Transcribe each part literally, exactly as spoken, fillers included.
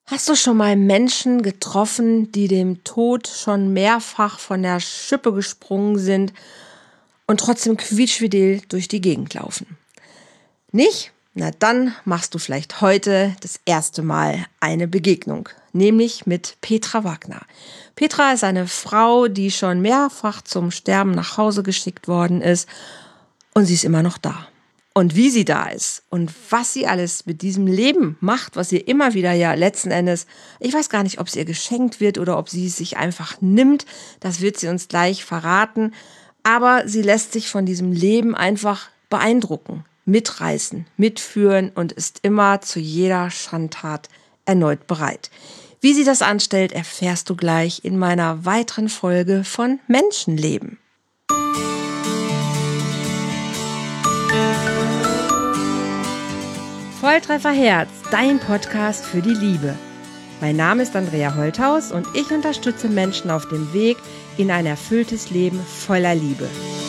Hast du schon mal Menschen getroffen, die dem Tod schon mehrfach von der Schippe gesprungen sind und trotzdem quietschfidel durch die Gegend laufen? Nicht? Na dann machst du vielleicht heute das erste Mal eine Begegnung, nämlich mit Petra Wagner. Petra ist eine Frau, die schon mehrfach zum Sterben nach Hause geschickt worden ist, und sie ist immer noch da. Und wie sie da ist und was sie alles mit diesem Leben macht, was ihr immer wieder ja letzten Endes, ich weiß gar nicht, ob es ihr geschenkt wird oder ob sie es sich einfach nimmt, das wird sie uns gleich verraten, aber sie lässt sich von diesem Leben einfach beeindrucken, mitreißen, mitführen und ist immer zu jeder Schandtat erneut bereit. Wie sie das anstellt, erfährst du gleich in meiner weiteren Folge von Menschenleben. Volltreffer Herz, dein Podcast für die Liebe. Mein Name ist Andrea Holthaus und ich unterstütze Menschen auf dem Weg in ein erfülltes Leben voller Liebe.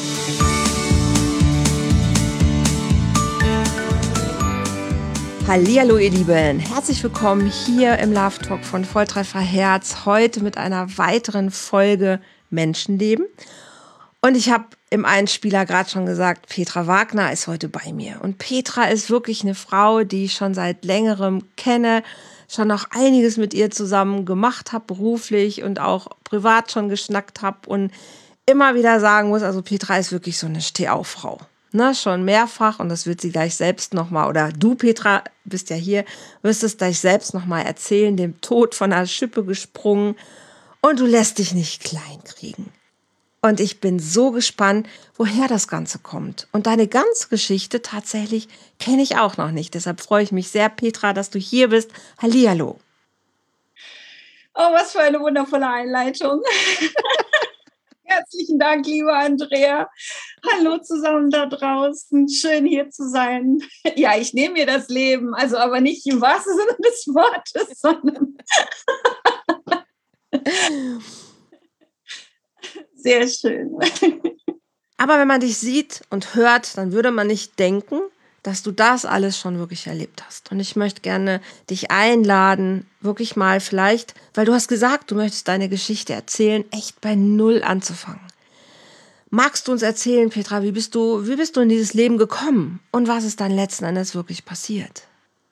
Hallihallo ihr Lieben, herzlich willkommen hier im Love Talk von Volltreffer Herz, heute mit einer weiteren Folge Menschenleben. Und ich habe im Einspieler gerade schon gesagt, Petra Wagner ist heute bei mir. Und Petra ist wirklich eine Frau, die ich schon seit längerem kenne, schon noch einiges mit ihr zusammen gemacht habe, beruflich und auch privat schon geschnackt habe und immer wieder sagen muss, also Petra ist wirklich so eine Stehauffrau. Ne, schon mehrfach, und das wird sie gleich selbst nochmal, oder du Petra, bist ja hier, wirst es gleich selbst nochmal erzählen, dem Tod von der Schippe gesprungen, und du lässt dich nicht klein kriegen. Und ich bin so gespannt, woher das Ganze kommt. Und deine ganze Geschichte tatsächlich kenne ich auch noch nicht. Deshalb freue ich mich sehr, Petra, dass du hier bist. Hallihallo. Oh, was für eine wundervolle Einleitung. Herzlichen Dank, liebe Andrea. Hallo zusammen da draußen. Schön hier zu sein. Ja, ich nehme mir das Leben, also aber nicht im wahrsten Sinne des Wortes, sondern sehr schön. Aber wenn man dich sieht und hört, dann würde man nicht denken, dass du das alles schon wirklich erlebt hast. Und ich möchte gerne dich einladen, wirklich mal vielleicht, weil du hast gesagt, du möchtest deine Geschichte erzählen, echt bei Null anzufangen. Magst du uns erzählen, Petra, wie bist du, wie bist du in dieses Leben gekommen und was ist dann letzten Endes wirklich passiert?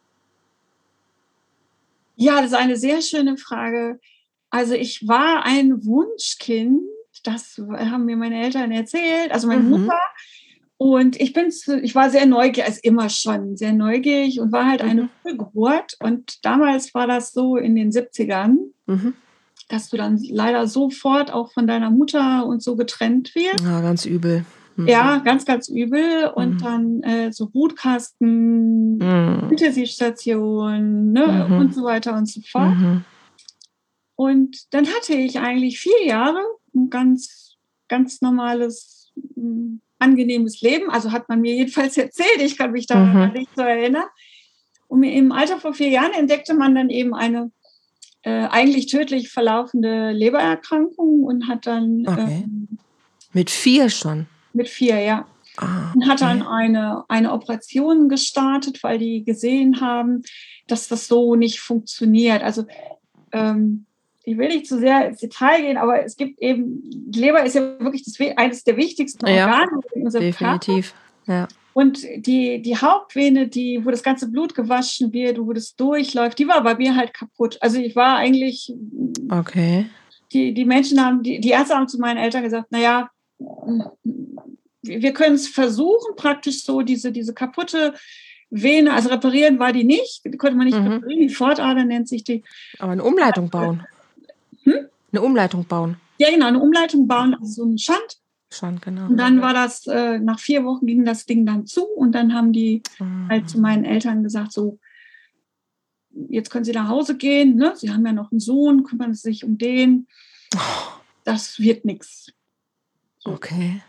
Ja, das ist eine sehr schöne Frage. Also ich war ein Wunschkind. Das haben mir meine Eltern erzählt, also meine mhm. Mutter. Und ich bin, ich war sehr neugierig, also immer schon sehr neugierig und war halt mhm. eine Frühgeburt. Und damals war das so in den siebzigern, mhm. dass du dann leider sofort auch von deiner Mutter und so getrennt wirst. Ja, ganz übel. Mhm. Ja, ganz, ganz übel. Und mhm. dann äh, so Brutkasten, mhm. Intensivstation, ne, mhm. und so weiter und so fort. Mhm. Und dann hatte ich eigentlich vier Jahre ein ganz, ganz normales, mh, angenehmes Leben. Also hat man mir jedenfalls erzählt. Ich kann mich da mhm. nicht so erinnern. Und im Alter von vier Jahren entdeckte man dann eben eine äh, eigentlich tödlich verlaufende Lebererkrankung und hat dann... Okay. Ähm, mit vier schon? Mit vier, ja. Ah, und hat dann okay. eine, eine Operation gestartet, weil die gesehen haben, dass das so nicht funktioniert. Also ähm, ich will nicht zu sehr ins Detail gehen, aber es gibt eben, die Leber ist ja wirklich das, eines der wichtigsten Organe ja, in unserem definitiv. Körper. Ja. Und die, die Hauptvene, die, wo das ganze Blut gewaschen wird, wo das durchläuft, die war bei mir halt kaputt. Also ich war eigentlich, okay. die, die Menschen haben, die, die Ärzte haben zu meinen Eltern gesagt, naja, wir können es versuchen, praktisch so diese, diese kaputte Vene, also reparieren war die nicht, die konnte man nicht mhm. reparieren, die Fortader nennt sich die. Aber eine Umleitung bauen. Hm? Eine Umleitung bauen. Ja, genau, eine Umleitung bauen, also so ein Schand. Schand, genau. Und dann war das, äh, nach vier Wochen ging das Ding dann zu und dann haben die mhm. halt zu meinen Eltern gesagt, so, jetzt können Sie nach Hause gehen, ne? Sie haben ja noch einen Sohn, kümmern Sie sich um den. Das wird nichts. So. Okay.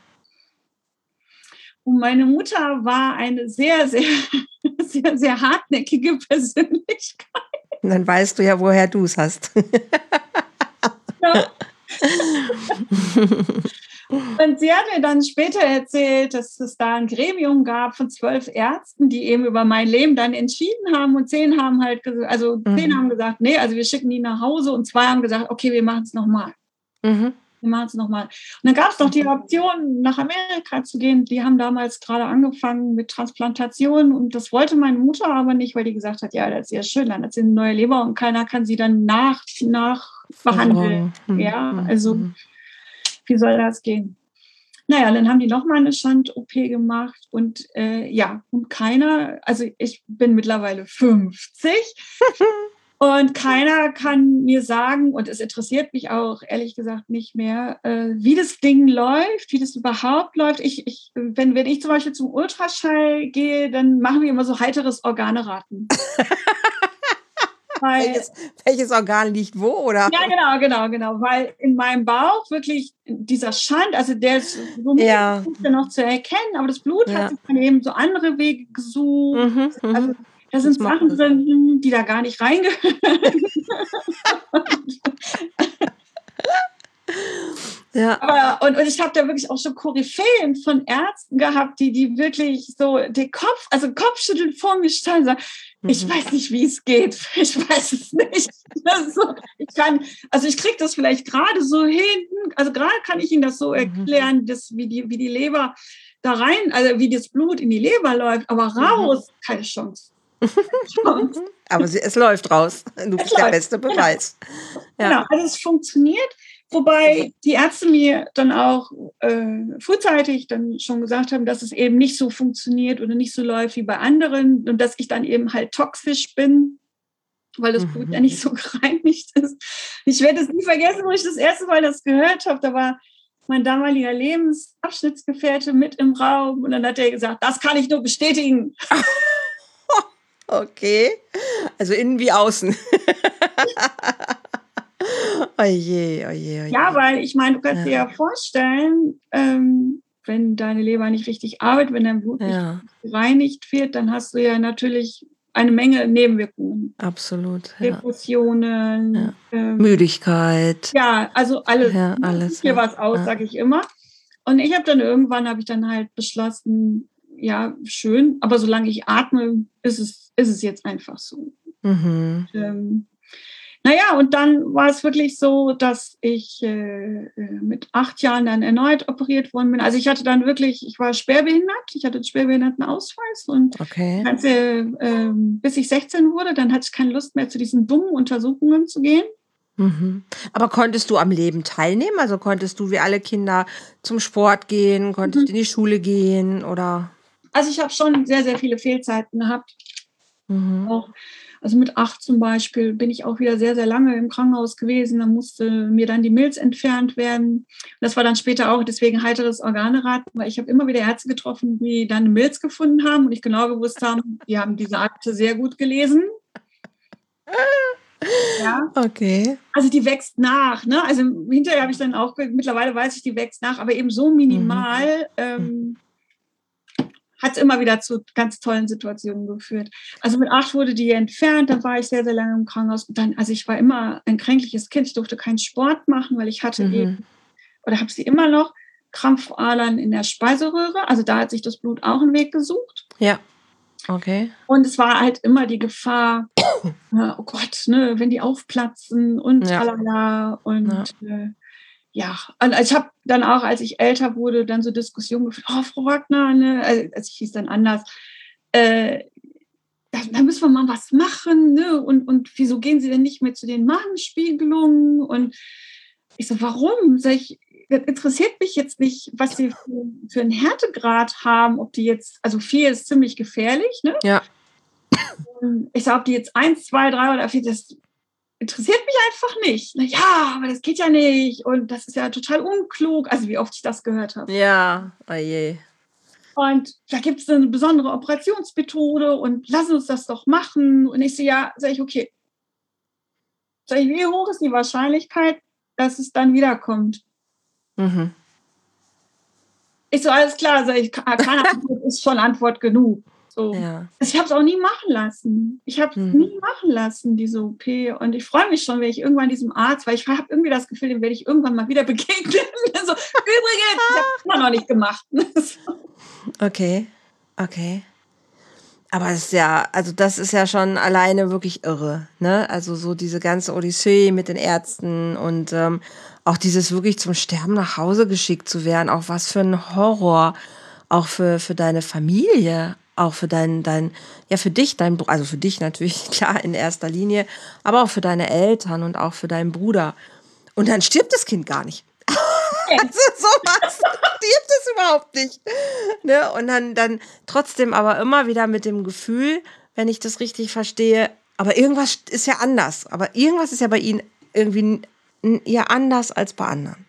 Und meine Mutter war eine sehr, sehr, sehr, sehr hartnäckige Persönlichkeit. Und dann weißt du ja, woher du es hast. Ja. Und sie hat mir dann später erzählt, dass es da ein Gremium gab von zwölf Ärzten, die eben über mein Leben dann entschieden haben. Und zehn haben halt, also mhm. zehn haben gesagt, nee, also wir schicken die nach Hause. Und zwei haben gesagt, okay, wir machen es nochmal. Mhm. Wir machen es nochmal. Und dann gab es noch die Option, nach Amerika zu gehen. Die haben damals gerade angefangen mit Transplantation. Und das wollte meine Mutter aber nicht, weil die gesagt hat, ja, das ist ja schön, dann hat sie eine neue Leber und keiner kann sie dann nach, nach behandeln. Mhm. Ja, also mhm. wie soll das gehen? Naja, dann haben die nochmal eine Schand-O P gemacht und äh, ja, und keiner, also ich bin mittlerweile fünfzig und keiner kann mir sagen, und es interessiert mich auch ehrlich gesagt nicht mehr, äh, wie das Ding läuft, wie das überhaupt läuft. Ich, ich, wenn, wenn ich zum Beispiel zum Ultraschall gehe, dann machen wir immer so heiteres Organeraten. Weil, welches, welches Organ liegt wo, oder? Ja, genau, genau, genau. Weil in meinem Bauch wirklich dieser Schand, also der ist so ja. noch zu erkennen, aber das Blut ja. hat sich dann eben so andere Wege gesucht. Mhm, also da sind Sachen drin, die da gar nicht reingehören. Ja. Aber, und, und ich habe da wirklich auch schon Koryphäen von Ärzten gehabt, die, die wirklich so den Kopf, also Kopfschütteln vor mir standen und sagen, mhm. ich weiß nicht, wie es geht. Ich weiß es nicht. Also, ich kann, also ich kriege das vielleicht gerade so hin, also gerade kann ich Ihnen das so erklären, dass, wie, die, wie die Leber da rein, also wie das Blut in die Leber läuft, aber raus, mhm. keine Chance. Chance. Aber sie, es läuft raus. Du bist der beste Beweis. Genau. Ja. Genau, also es funktioniert. Wobei die Ärzte mir dann auch äh, frühzeitig dann schon gesagt haben, dass es eben nicht so funktioniert oder nicht so läuft wie bei anderen und dass ich dann eben halt toxisch bin, weil das Blut mhm. ja nicht so gereinigt ist. Ich werde es nie vergessen, wo ich das erste Mal das gehört habe. Da war mein damaliger Lebensabschnittsgefährte mit im Raum und dann hat er gesagt, das kann ich nur bestätigen. Okay, also innen wie außen. Oje, oje, oje. Ja, weil ich meine, du kannst ja. dir ja vorstellen, ähm, wenn deine Leber nicht richtig arbeitet, wenn dein Blut ja. nicht gereinigt wird, dann hast du ja natürlich eine Menge Nebenwirkungen. Absolut. Ja. Depressionen, ja. ähm, Müdigkeit. Ja, also alles. Ja, alles. Hier ja. was aus, ja. sage ich immer. Und ich habe dann irgendwann, habe ich dann halt beschlossen, ja, schön, aber solange ich atme, ist es, ist es jetzt einfach so. Mhm. Und, ähm, Naja, und dann war es wirklich so, dass ich äh, mit acht Jahren dann erneut operiert worden bin. Also ich hatte dann wirklich, ich war schwerbehindert, ich hatte einen Schwerbehindertenausweis und okay. ganze, äh, bis ich sechzehn wurde, dann hatte ich keine Lust mehr, zu diesen dummen Untersuchungen zu gehen. Mhm. Aber konntest du am Leben teilnehmen? Also konntest du wie alle Kinder zum Sport gehen, konntest mhm. in die Schule gehen oder? Also ich habe schon sehr, sehr viele Fehlzeiten gehabt. Mhm. Auch Also mit acht zum Beispiel bin ich auch wieder sehr, sehr lange im Krankenhaus gewesen. Da musste mir dann die Milz entfernt werden. Das war dann später auch deswegen heiteres Organeraten, weil ich habe immer wieder Ärzte getroffen, die dann eine Milz gefunden haben und ich genau gewusst haben, die haben diese Akte sehr gut gelesen. Ja. Okay. Also die wächst nach. Ne? Also hinterher habe ich dann auch, mittlerweile weiß ich, die wächst nach, aber eben so minimal. Mhm. Ähm, hat es immer wieder zu ganz tollen Situationen geführt. Also mit acht wurde die entfernt, dann war ich sehr, sehr lange im Krankenhaus. Und dann, also ich war immer ein kränkliches Kind, ich durfte keinen Sport machen, weil ich hatte mhm. eben, oder habe sie immer noch, Krampfadern in der Speiseröhre. Also da hat sich das Blut auch einen Weg gesucht. Ja, okay. Und es war halt immer die Gefahr, oh Gott, ne, wenn die aufplatzen und ja. tralala und ja. Äh, Ja, und ich habe dann auch, als ich älter wurde, dann so Diskussionen geführt, oh, Frau Wagner, ne, also ich hieß dann anders, äh, da, da müssen wir mal was machen, ne, und, und wieso gehen Sie denn nicht mehr zu den Magenspiegelungen? Und ich so, warum? Sag ich, das interessiert mich jetzt nicht, was Sie für, für einen Härtegrad haben, ob die jetzt, also vier ist ziemlich gefährlich, ne? Ja. Ich sage, ob die jetzt eins, zwei, drei oder vier, das interessiert mich einfach nicht. Na ja, aber das geht ja nicht und das ist ja total unklug. Also wie oft ich das gehört habe. Ja, oje. Und da gibt es eine besondere Operationsmethode und lassen uns das doch machen. Und ich so, ja, sage ich, okay. Sag ich, wie hoch ist die Wahrscheinlichkeit, dass es dann wiederkommt? Mhm. Ich so, alles klar, sag ich, keine Antwort ist schon Antwort genug. So. Ja. Also ich habe es auch nie machen lassen. Ich habe es Hm. nie machen lassen, diese O P. Und ich freue mich schon, wenn ich irgendwann diesem Arzt, weil ich habe irgendwie das Gefühl, dem werde ich irgendwann mal wieder begegnen. So, übrigens, ich habe es immer noch nicht gemacht. Okay, okay. Aber es ist ja, also das ist ja schon alleine wirklich irre, ne? Also so diese ganze Odyssee mit den Ärzten und ähm, auch dieses wirklich zum Sterben nach Hause geschickt zu werden, auch was für ein Horror, auch für, für deine Familie, auch für dein, dein, ja für dich, dein, Br- also für dich natürlich, klar, in erster Linie, aber auch für deine Eltern und auch für deinen Bruder. Und dann stirbt das Kind gar nicht. Also sowas stirbt es überhaupt nicht. Ne? Und dann, dann trotzdem aber immer wieder mit dem Gefühl, wenn ich das richtig verstehe, aber irgendwas ist ja anders. Aber irgendwas ist ja bei Ihnen irgendwie n- ja anders als bei anderen.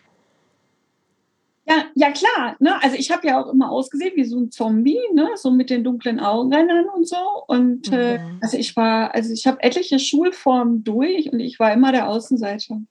Ja, ja klar. Ne? Also ich habe ja auch immer ausgesehen wie so ein Zombie, ne? So mit den dunklen Augenrändern und so. Und äh, Mhm. also ich war, also ich habe etliche Schulformen durch und ich war immer der Außenseiter.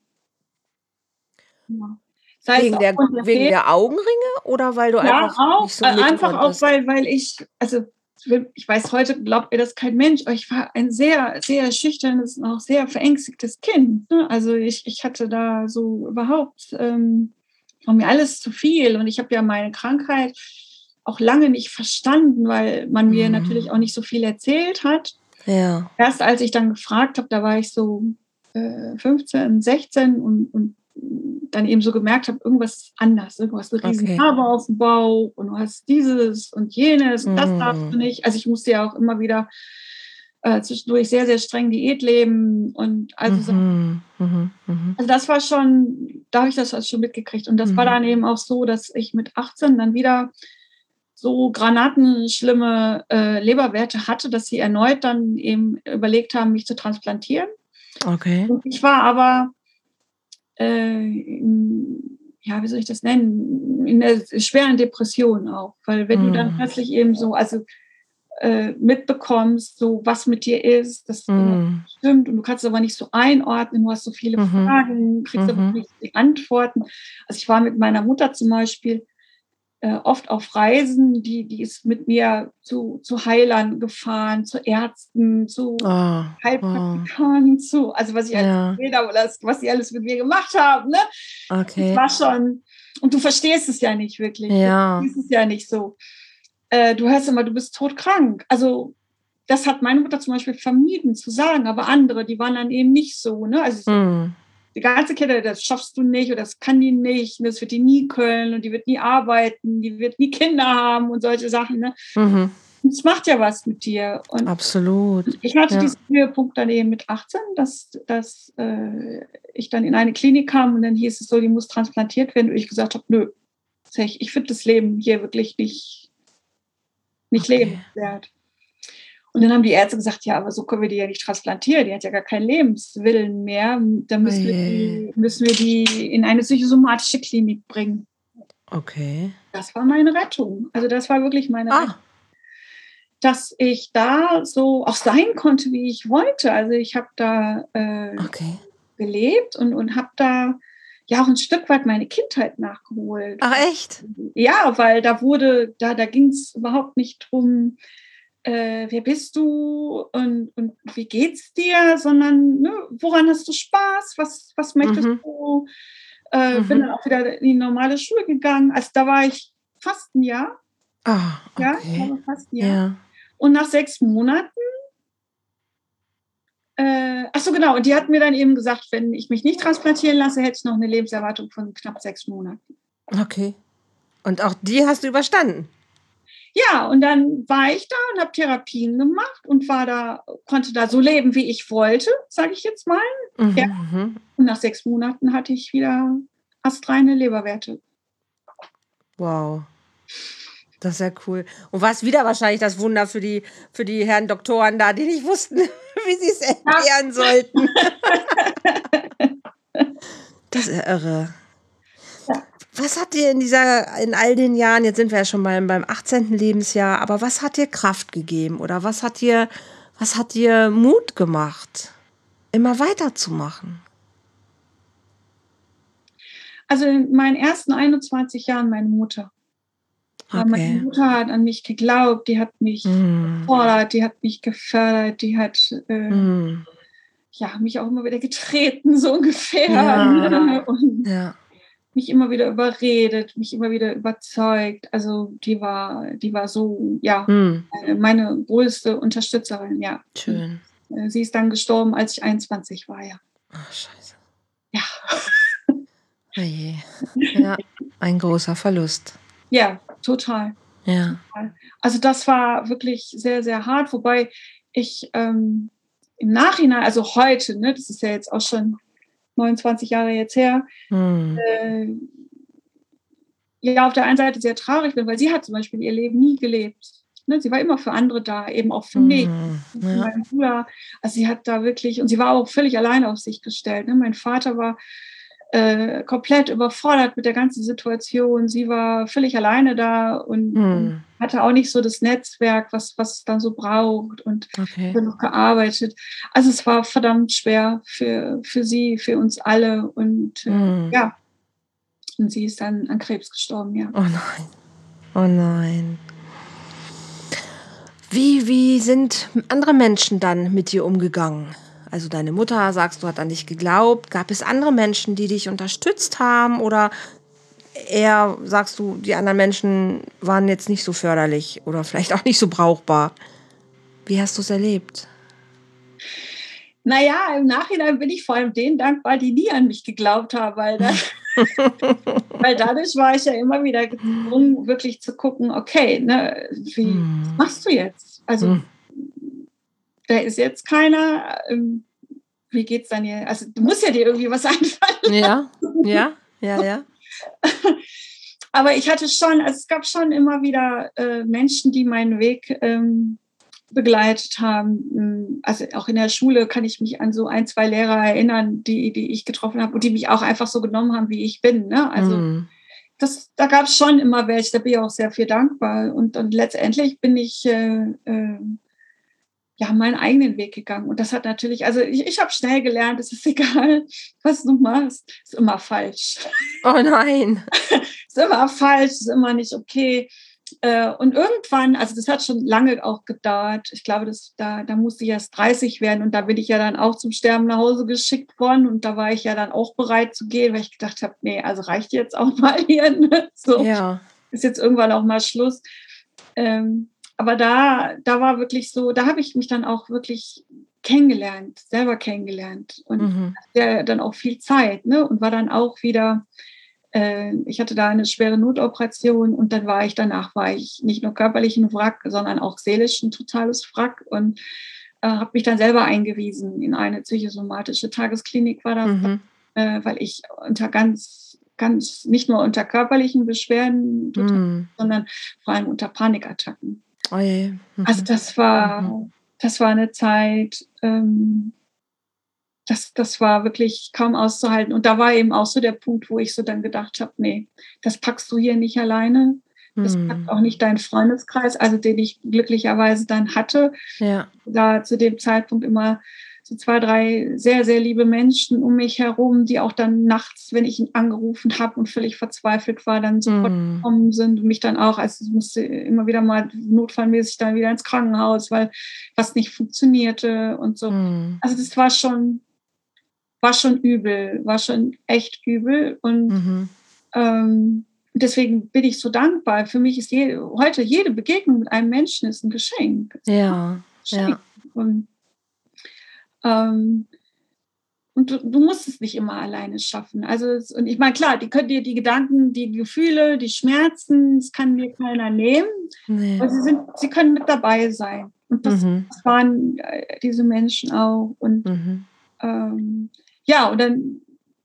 Ja. Das heißt Wegen der, aufgrund der wegen Fehler, der Augenringe oder weil du ja, einfach auch, nicht so äh, mit einfach auch, konntest? weil, weil ich, also ich weiß, heute glaubt mir das kein Mensch, aber ich war ein sehr, sehr schüchternes und auch sehr verängstigtes Kind. Ne? Also ich, ich hatte da so überhaupt, ähm, war mir alles zu viel und ich habe ja meine Krankheit auch lange nicht verstanden, weil man mir natürlich auch nicht so viel erzählt hat. Ja. Erst als ich dann gefragt habe, da war ich so äh, fünfzehn, sechzehn und, und dann eben so gemerkt habe, irgendwas ist anders. Du hast eine riesen Okay. Narbe auf dem Bauch und du hast dieses und jenes und das darfst du Mhm. nicht. Also ich musste ja auch immer wieder äh, zwischendurch sehr, sehr streng Diät leben und also so. Mhm. Mhm. Mhm. Also das war schon, da habe ich das schon mitgekriegt. Und das war Mhm. dann eben auch so, dass ich mit achtzehn dann wieder so granatenschlimme äh, Leberwerte hatte, dass sie erneut dann eben überlegt haben, mich zu transplantieren. Okay. Und ich war aber, äh, in, ja, wie soll ich das nennen, in der schweren Depression auch. Weil wenn du dann Mhm. plötzlich eben so, also äh, mitbekommst, so was mit dir ist, dass irgendwas Mhm. stimmt und du kannst es aber nicht so einordnen, du hast so viele Mhm. Fragen, kriegst aber Mhm. nicht die Antworten. Also ich war mit meiner Mutter zum Beispiel äh, oft auf Reisen, die, die ist mit mir zu, zu Heilern gefahren, zu Ärzten, zu Oh. Oh. Heilpraktikern, zu, also was ich alles Ja. gesehen habe, das, was sie alles mit mir gemacht haben. Ne? Das Okay. war schon, und du verstehst es ja nicht wirklich. Du Ja. verstehst es ja nicht so. Äh, du hörst immer, du bist todkrank. Also das hat meine Mutter zum Beispiel vermieden zu sagen, aber andere, die waren dann eben nicht so. Ne? Also Mhm. die ganze Kette, das schaffst du nicht oder das kann die nicht, und das wird die nie können und die wird nie arbeiten, die wird nie Kinder haben und solche Sachen. Ne? Mhm. Und es macht ja was mit dir. Und Absolut. ich hatte Ja. diesen Höhepunkt dann eben mit achtzehn, dass, dass äh, ich dann in eine Klinik kam und dann hieß es so, die muss transplantiert werden. Und ich gesagt habe, nö, ich, ich finde das Leben hier wirklich nicht, nicht Okay. lebenswert. Und dann haben die Ärzte gesagt, ja, aber so können wir die ja nicht transplantieren. Die hat ja gar keinen Lebenswillen mehr. Dann müssen wir Oje. die, müssen wir die in eine psychosomatische Klinik bringen. Okay. Das war meine Rettung. Also das war wirklich meine Rettung, Ah. dass ich da so auch sein konnte, wie ich wollte. Also ich habe da äh, Okay. gelebt und, und habe da ja auch ein Stück weit meine Kindheit nachgeholt. Ach echt? Ja, weil da wurde, da, da ging es überhaupt nicht drum, äh, wer bist du und, und wie geht's dir, sondern ne, woran hast du Spaß, was, was möchtest Mhm. du? Äh, bin Mhm. dann auch wieder in die normale Schule gegangen. Also da war ich fast ein Jahr, Ah, ja, ich okay. glaube fast ein Jahr. Ja. Und nach sechs Monaten, äh, ach so genau, und die hat mir dann eben gesagt, wenn ich mich nicht transplantieren lasse, hätte ich noch eine Lebenserwartung von knapp sechs Monaten. Okay. Und auch die hast du überstanden? Ja, und dann war ich da und habe Therapien gemacht und war da, konnte da so leben, wie ich wollte, sage ich jetzt mal. Mhm. Ja. Mhm. Und nach sechs Monaten hatte ich wieder astreine Leberwerte. Wow. Das ist ja cool. Und war es wieder wahrscheinlich das Wunder für die, für die Herren Doktoren da, die nicht wussten, wie sie es erklären sollten. Das ist ja irre. Ja. Was hat dir in dieser, in all den Jahren, jetzt sind wir ja schon beim, beim achtzehnten Lebensjahr, aber was hat dir Kraft gegeben oder was hat dir, was hat dir Mut gemacht, immer weiterzumachen? Also in meinen ersten einundzwanzig Jahren meine Mutter. Ja, meine Okay. Mutter hat an mich geglaubt, die hat mich Mhm. gefordert, die hat mich gefördert, die hat äh, Mhm. ja, mich auch immer wieder getreten, so ungefähr. Ja. Und Ja. mich immer wieder überredet, mich immer wieder überzeugt. Also die war, die war so, ja, Mhm. äh, meine größte Unterstützerin, ja. Und, Schön. äh, sie ist dann gestorben, als ich einundzwanzig war, ja. Ach, scheiße. Ja. Oh je. Ja, ein großer Verlust. Ja, total. Ja. Total. Also das war wirklich sehr, sehr hart, wobei ich ähm, im Nachhinein, also heute, ne, das ist ja jetzt auch schon neunundzwanzig Jahre jetzt her, Mhm. äh, ja, auf der einen Seite sehr traurig bin, weil sie hat zum Beispiel ihr Leben nie gelebt. Ne, sie war immer für andere da, eben auch für mich, Mhm. für Ja. meinen Bruder. Also sie hat da wirklich, und sie war auch völlig alleine auf sich gestellt. Ne? Mein Vater war äh, komplett überfordert mit der ganzen Situation. Sie war völlig alleine da und, und Mhm. hatte auch nicht so das Netzwerk, was, was es dann so braucht, und Okay. hat noch gearbeitet. Also es war verdammt schwer für, für sie, für uns alle. Und äh, Mhm. ja, und sie ist dann an Krebs gestorben, ja. Oh nein. Oh nein. Wie, wie sind andere Menschen dann mit dir umgegangen? Also deine Mutter, sagst du, hat an dich geglaubt. Gab es andere Menschen, die dich unterstützt haben? Oder eher, sagst du, die anderen Menschen waren jetzt nicht so förderlich oder vielleicht auch nicht so brauchbar? Wie hast du es erlebt? Naja, im Nachhinein bin ich vor allem denen dankbar, die nie an mich geglaubt haben, weil, da, weil dadurch war ich ja immer wieder gezwungen, wirklich zu gucken, okay, ne, wie was machst du jetzt? Also Hm. da ist jetzt keiner, ähm, wie geht's dann hier? Also du musst ja dir irgendwie was einfallen. Ja, ja, ja, ja. Aber ich hatte schon, also es gab schon immer wieder äh, Menschen, die meinen Weg ähm, begleitet haben. Also auch in der Schule kann ich mich an so ein, zwei Lehrer erinnern, die, die ich getroffen habe und die mich auch einfach so genommen haben, wie ich bin. Ne? Also Hm. das, da gab es schon immer welche, da bin ich auch sehr viel dankbar. Und, und letztendlich bin ich äh, äh, ja meinen eigenen Weg gegangen. Und das hat natürlich, also ich, ich habe schnell gelernt, es ist egal, was du machst, ist immer falsch. Oh nein. Ist immer falsch, ist immer nicht okay. Und irgendwann, also das hat schon lange auch gedauert, ich glaube, das, da, da musste ich erst dreißig werden und da bin ich ja dann auch zum Sterben nach Hause geschickt worden und da war ich ja dann auch bereit zu gehen, weil ich gedacht habe, nee, also reicht jetzt auch mal hier, ne? So, Ja. ist jetzt irgendwann auch mal Schluss. Ähm, aber da, da war wirklich so, da habe ich mich dann auch wirklich kennengelernt, selber kennengelernt und Mhm. hatte dann auch viel Zeit, ne? Und war dann auch wieder, ich hatte da eine schwere Notoperation und dann war ich danach, war ich nicht nur körperlich ein Wrack, sondern auch seelisch ein totales Wrack und äh, habe mich dann selber eingewiesen in eine psychosomatische Tagesklinik, war das, Mhm. äh, weil ich unter ganz, ganz, nicht nur unter körperlichen Beschwerden, total, Mhm. sondern vor allem unter Panikattacken. Oh je. Mhm. Also das war, Mhm. das war eine Zeit, ähm, Das, das war wirklich kaum auszuhalten. Und da war eben auch so der Punkt, wo ich so dann gedacht habe, nee, das packst du hier nicht alleine. Das packt auch nicht dein Freundeskreis, also den ich glücklicherweise dann hatte. Ja. Da zu dem Zeitpunkt immer so zwei, drei sehr, sehr liebe Menschen um mich herum, die auch dann nachts, wenn ich ihn angerufen habe und völlig verzweifelt war, dann sofort Mhm. gekommen sind und mich dann auch, also ich musste immer wieder mal notfallmäßig dann wieder ins Krankenhaus, weil was nicht funktionierte und so. Mhm. Also das war schon, war schon übel, war schon echt übel. Und Mhm. ähm, deswegen bin ich so dankbar. Für mich ist jede, heute jede Begegnung mit einem Menschen ist ein Geschenk. Ist Ja. ein Geschenk. Ja. Und, ähm, und du, du musst es nicht immer alleine schaffen. Also, es, und ich meine, klar, die können dir die Gedanken, die Gefühle, die Schmerzen, das kann dir keiner nehmen. Nee. Aber sie, sind, sie können mit dabei sein. Und das, Mhm. das waren äh, diese Menschen auch. Und Mhm. ähm, ja, und dann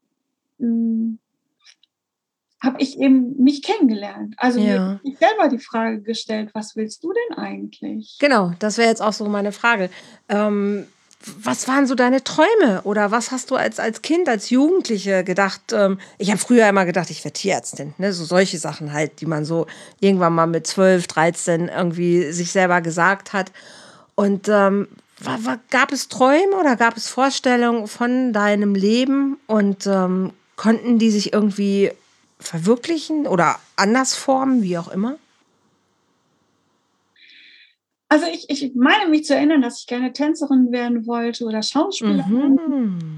habe ich eben mich kennengelernt. Also mir Ja. ich selber die Frage gestellt, was willst du denn eigentlich? Genau, das wäre jetzt auch so meine Frage. Ähm, was waren so deine Träume oder was hast du als, als Kind, als Jugendliche gedacht? Ähm, ich habe früher immer gedacht, ich werde Tierärztin, ne? So solche Sachen halt, die man so irgendwann mal mit zwölf, dreizehn irgendwie sich selber gesagt hat. Und ähm, war, war, gab es Träume oder gab es Vorstellungen von deinem Leben und ähm, konnten die sich irgendwie verwirklichen oder anders formen, wie auch immer? Also ich, ich meine mich zu erinnern, dass ich gerne Tänzerin werden wollte oder Schauspielerin. Mhm.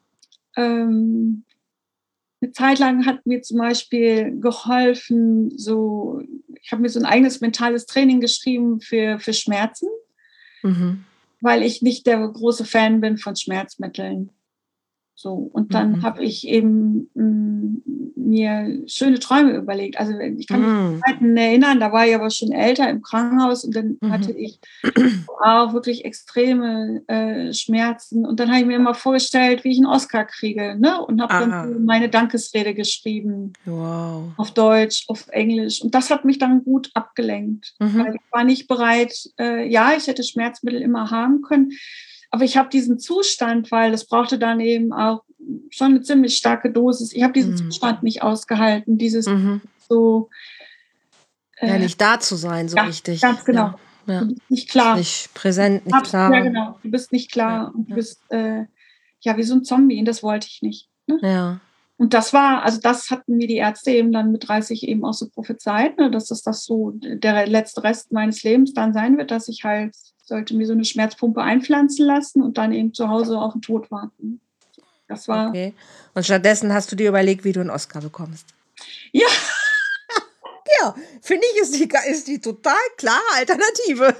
Ähm, eine Zeit lang hat mir zum Beispiel geholfen, so, ich habe mir so ein eigenes mentales Training geschrieben für, für Schmerzen, Mhm. weil ich nicht der große Fan bin von Schmerzmitteln. So, und dann Mhm. habe ich eben mh, mir schöne Träume überlegt. Also ich kann mich an Mhm. Zeiten erinnern, da war ich aber schon älter im Krankenhaus und dann hatte Mhm. ich auch wirklich extreme äh, Schmerzen. Und dann habe ich mir immer vorgestellt, wie ich einen Oscar kriege, ne? Und habe dann Ah, so meine Dankesrede geschrieben. wow. Auf Deutsch, auf Englisch. Und das hat mich dann gut abgelenkt, Mhm. weil ich war nicht bereit, äh, ja, ich hätte Schmerzmittel immer haben können, aber ich habe diesen Zustand, weil das brauchte dann eben auch schon eine ziemlich starke Dosis. Ich habe diesen Mhm. Zustand nicht ausgehalten, dieses Mhm. so, Ja, äh, nicht da zu sein, so ja, richtig. ganz genau. Ja, ja. Du bist nicht Ist klar. nicht präsent, nicht Ab, ja, klar. genau. Du bist nicht Ja, klar und du ja. bist äh, ja wie so ein Zombie und das wollte ich nicht. Ne? Ja. Und das war, also das hatten mir die Ärzte eben dann mit dreißig eben auch so prophezeit, ne, dass das, das so der letzte Rest meines Lebens dann sein wird, dass ich halt, sollte mir so eine Schmerzpumpe einpflanzen lassen und dann eben zu Hause auf den Tod warten. Das war, Okay. Und stattdessen hast du dir überlegt, wie du einen Oscar bekommst. ja, Ja, finde ich, ist die, ist die total klare Alternative.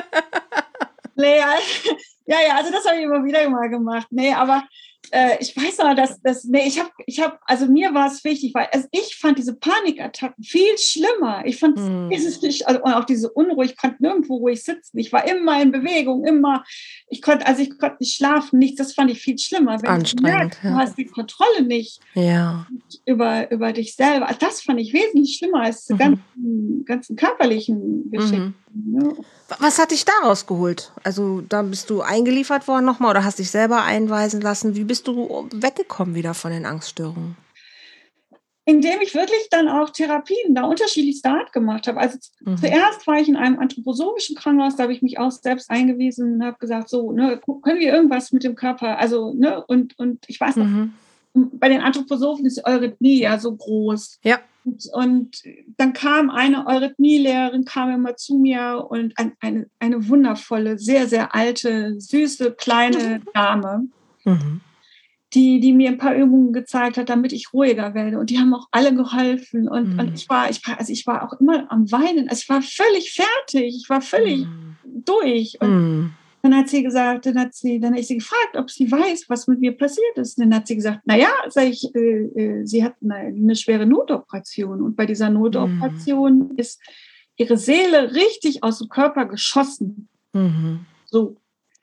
nee, ja, ja, also das habe ich immer wieder mal gemacht. Nee, aber äh, ich weiß noch, dass das, nee, ich habe, ich habe, also mir war es wichtig, weil also ich fand diese Panikattacken viel schlimmer. Ich fand Hm. es nicht, also auch diese Unruhe, ich konnte nirgendwo ruhig sitzen. Ich war immer in Bewegung, immer, ich konnte, also ich konnte nicht schlafen, nichts, das fand ich viel schlimmer. Wenn du merkst, Anstrengend, du ja. hast die Kontrolle nicht Ja. über, über dich selber. Das fand ich wesentlich schlimmer als die Mhm. ganzen, ganzen körperlichen Geschichten. Mhm. Ne? Was hat dich daraus geholt? Also da bist du eingeliefert worden nochmal oder hast dich selber einweisen lassen? Wie bist du weggekommen wieder von den Angststörungen? Indem ich wirklich dann auch Therapien da unterschiedlichster Art gemacht habe. Also Mhm. zuerst war ich in einem anthroposophischen Krankenhaus, da habe ich mich auch selbst eingewiesen und habe gesagt, so, ne, können wir irgendwas mit dem Körper, also, ne, und, und ich weiß noch, Mhm. bei den Anthroposophen ist die Eurythmie ja so groß. Ja. Und, und dann kam eine Eurythmielehrerin, kam immer zu mir und ein, eine, eine wundervolle, sehr, sehr alte, süße, kleine Dame. Mhm. Die, die mir ein paar Übungen gezeigt hat, damit ich ruhiger werde. Und die haben auch alle geholfen. Und, Mhm. und ich war, ich war, also ich war auch immer am Weinen. Also ich war völlig fertig. Ich war völlig Mhm. durch. Und Mhm. dann hat sie gesagt, dann hat sie, dann habe ich sie gefragt, ob sie weiß, was mit mir passiert ist. Und dann hat sie gesagt, naja, sag ich, äh, äh, sie hat eine, eine schwere Notoperation. Und bei dieser Notoperation mhm. ist ihre Seele richtig aus dem Körper geschossen. Mhm. So.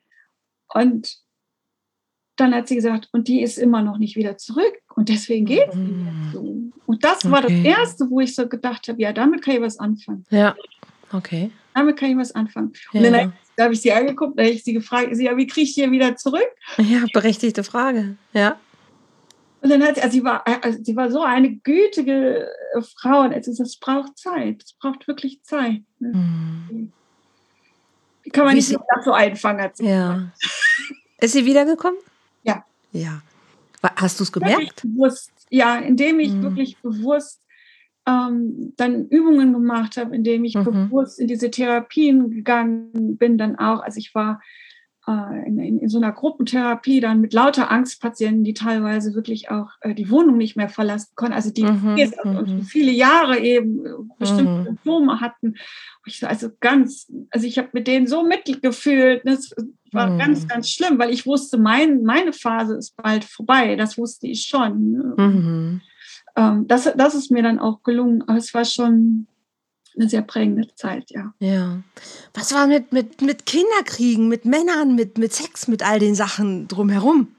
Und dann hat sie gesagt, und die ist immer noch nicht wieder zurück. Und deswegen geht es Mhm. mir so. Und das war Okay. das Erste, wo ich so gedacht habe, ja, damit kann ich was anfangen. Ja, okay. Damit kann ich was anfangen. Ja. Und dann da habe ich sie angeguckt, da habe ich sie gefragt, sie, ja, wie kriege ich die wieder zurück? Ja, berechtigte Frage, ja. Und dann hat sie, also sie war, also sie war so eine gütige Frau und es, es braucht Zeit, es braucht wirklich Zeit. Ne? Mhm. Die kann man Wie nicht sie, so ganz so einfangen, hat sie ja. gesagt. Ist sie wiedergekommen? Ja. Ja. Hast du es gemerkt? Bewusst, ja, indem ich mhm. wirklich bewusst ähm, dann Übungen gemacht habe, indem ich Mhm. bewusst in diese Therapien gegangen bin, dann auch, also ich war äh, in, in, in so einer Gruppentherapie dann mit lauter Angstpatienten, die teilweise wirklich auch äh, die Wohnung nicht mehr verlassen konnten, also die Mhm. und Mhm. viele Jahre eben äh, bestimmte Mhm. Symptome hatten. Ich so, also ganz, also ich habe mit denen so mitgefühlt, das war Mhm. ganz, ganz schlimm, weil ich wusste, mein, meine Phase ist bald vorbei, das wusste ich schon. Ne? Mhm. Ähm, das, das ist mir dann auch gelungen, aber es war schon eine sehr prägende Zeit, ja. Ja. Was war mit, mit, mit Kinderkriegen, mit Männern, mit, mit Sex, mit all den Sachen drumherum?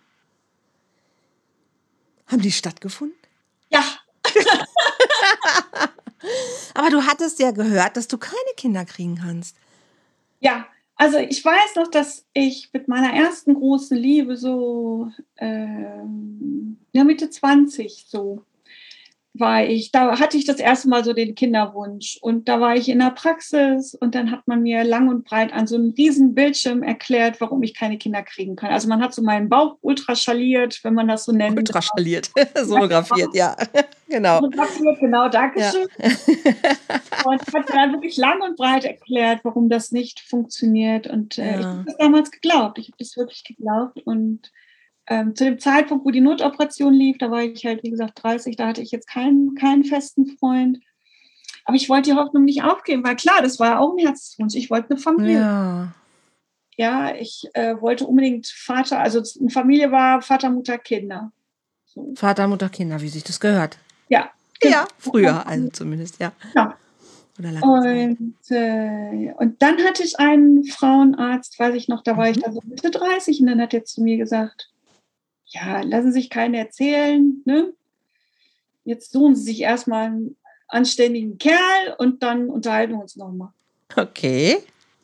Haben die stattgefunden? Ja. Aber du hattest ja gehört, dass du keine Kinder kriegen kannst. Ja, also ich weiß noch, dass ich mit meiner ersten großen Liebe so, ähm, ja, Mitte zwanzig so, war ich, da hatte ich das erste Mal so den Kinderwunsch und da war ich in der Praxis und dann hat man mir lang und breit an so einem riesen Bildschirm erklärt, warum ich keine Kinder kriegen kann. Also man hat so meinen Bauch ultraschalliert, wenn man das so nennt. Ultraschalliert, sonografiert, ja, genau. Sonografiert, genau, Dankeschön. Ja. Und hat dann wirklich lang und breit erklärt, warum das nicht funktioniert und äh, ja. ich habe das damals geglaubt, ich habe das wirklich geglaubt und Ähm, zu dem Zeitpunkt, wo die Notoperation lief, da war ich halt, wie gesagt, dreißig, da hatte ich jetzt keinen, keinen festen Freund. Aber ich wollte die Hoffnung nicht aufgeben, weil klar, das war ja auch ein Herzenswunsch. Ich wollte eine Familie. Ja, ja ich äh, wollte unbedingt Vater, also eine Familie war Vater, Mutter, Kinder. So. Vater, Mutter, Kinder, wie sich das gehört. Ja. Ja, früher also zumindest, ja. Ja. Und, äh, und dann hatte ich einen Frauenarzt, weiß ich noch, da war mhm. ich dann so Mitte dreißig und dann hat er zu mir gesagt, ja, lassen Sie sich keinen erzählen, ne? Jetzt suchen Sie sich erstmal einen anständigen Kerl und dann unterhalten wir uns nochmal. Okay.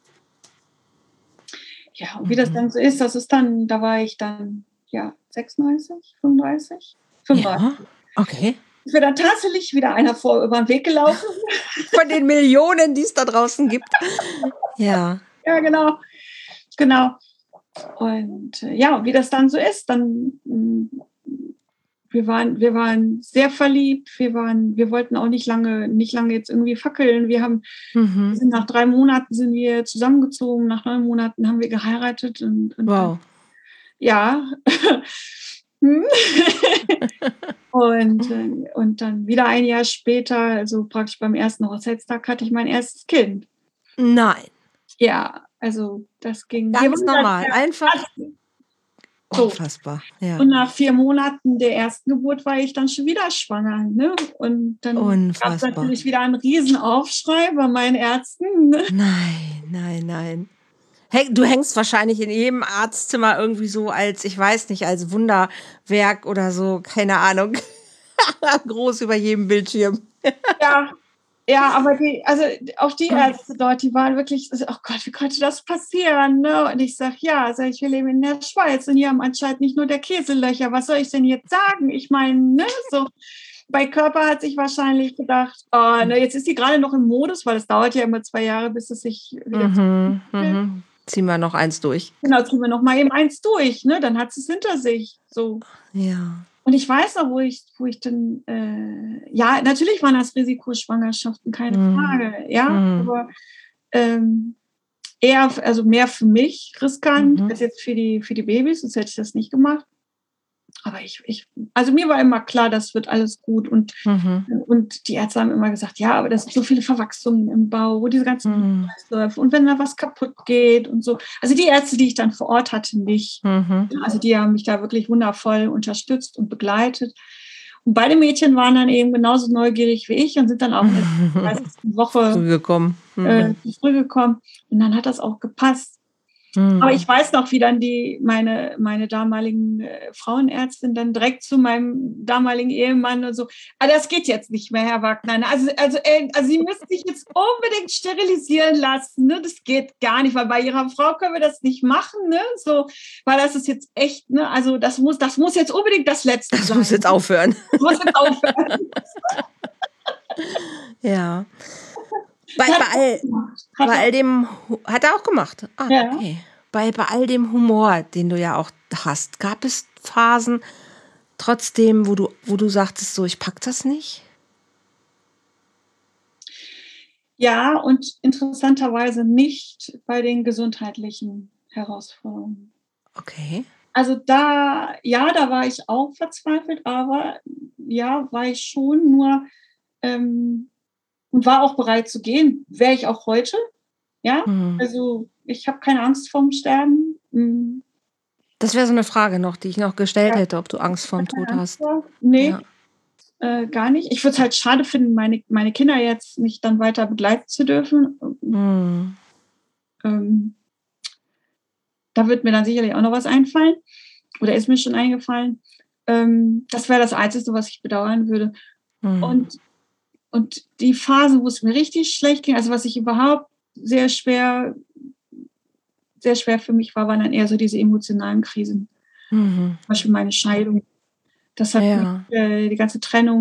Ja, und wie mhm. das dann so ist, das ist dann, da war ich dann, ja, sechsunddreißig, fünfunddreißig, fünfunddreißig. Ja, okay. Ist mir dann tatsächlich wieder einer vor über den Weg gelaufen. Von den Millionen, die es da draußen gibt. Ja. Ja, genau. Genau. Und äh, ja, wie das dann so ist, dann mh, wir waren, wir waren sehr verliebt, wir waren, wir wollten auch nicht lange, nicht lange jetzt irgendwie fackeln. Wir haben, mhm. wir sind nach drei Monaten sind wir zusammengezogen, nach neun Monaten haben wir geheiratet und, und wow. Dann, ja. und, äh, und dann wieder ein Jahr später, also praktisch beim ersten Hochzeitstag, hatte ich mein erstes Kind. Nein. Ja, also das ging ganz normal, dann, einfach so. Unfassbar. Ja. Und nach vier Monaten der ersten Geburt war ich dann schon wieder schwanger. Ne? Und dann gab es natürlich wieder einen Riesenaufschrei bei meinen Ärzten. Ne? Nein, nein, nein. Hey, du hängst wahrscheinlich in jedem Arztzimmer irgendwie so als, ich weiß nicht, als Wunderwerk oder so, keine Ahnung. Groß über jedem Bildschirm. Ja. Ja, aber die, also auch die Ärzte dort, die waren wirklich, oh Gott, wie konnte das passieren? Ne? Und ich sage, ja, sag ich, wir leben in der Schweiz und hier haben anscheinend nicht nur der Käselöcher. Was soll ich denn jetzt sagen? Ich meine, ne, so bei Körper hat sich wahrscheinlich gedacht, oh, ne, jetzt ist sie gerade noch im Modus, weil es dauert ja immer zwei Jahre, bis es sich wieder mhm, mhm. Ziehen wir noch eins durch. Genau, ziehen wir noch mal eben eins durch, ne? Dann hat sie es hinter sich. So. Ja. Und ich weiß noch, wo ich, wo ich dann, äh, ja, natürlich waren das Risikoschwangerschaften, keine mm. Frage, ja, mm. aber ähm, eher, also mehr für mich riskant mm-hmm. als jetzt für die, für die Babys, sonst hätte ich das nicht gemacht. Aber ich, ich, also mir war immer klar, das wird alles gut und, mm-hmm. und die Ärzte haben immer gesagt, ja, aber das sind so viele Verwachsungen im Bauch, wo diese ganzen Kreisläufe mm. und wenn da was kaputt geht und so. Also die Ärzte, die ich dann vor Ort hatte, nicht. Mm-hmm. Also die haben mich da wirklich wundervoll unterstützt und begleitet. Und beide Mädchen waren dann eben genauso neugierig wie ich und sind dann auch in der dreißigsten Woche früh gekommen. Mm. Äh, früh gekommen. Und dann hat das auch gepasst. Mhm. Aber ich weiß noch, wie dann die, meine, meine damaligen äh, Frauenärztin dann direkt zu meinem damaligen Ehemann und so, ah, das geht jetzt nicht mehr, Herr Wagner. Also, also, äh, also Sie müssen sich jetzt unbedingt sterilisieren lassen. Ne? Das geht gar nicht, weil bei Ihrer Frau können wir das nicht machen. Ne? So, weil das ist jetzt echt, ne? Also das muss, das muss jetzt unbedingt das Letzte das sein. Das muss jetzt aufhören. Das muss jetzt aufhören. Ja. Bei, bei, all, bei all dem, hat er auch gemacht. Ah, ja. Okay. Bei, bei all dem Humor, den du ja auch hast, gab es Phasen trotzdem, wo du, wo du sagtest, so, ich pack das nicht? Ja, und interessanterweise nicht bei den gesundheitlichen Herausforderungen. Okay. Also da, ja, da war ich auch verzweifelt, aber ja, war ich schon, nur ähm, und war auch bereit zu gehen. Wäre ich auch heute. Ja, mhm. Also ich habe keine Angst vorm Sterben. Mhm. Das wäre so eine Frage noch, die ich noch gestellt ja. hätte, ob du Angst vorm Tod hast. Vor. Nee, ja. äh, gar nicht. Ich würde es halt schade finden, meine, meine Kinder jetzt nicht dann weiter begleiten zu dürfen. Mhm. Ähm, da wird mir dann sicherlich auch noch was einfallen. Oder ist mir schon eingefallen. Ähm, das wäre das Einzige, was ich bedauern würde. Mhm. Und Und die Phase, wo es mir richtig schlecht ging, also was ich überhaupt sehr schwer, sehr schwer für mich war, waren dann eher so diese emotionalen Krisen. Mhm. Zum Beispiel meine Scheidung. Das hat ja. mich, äh, die ganze Trennung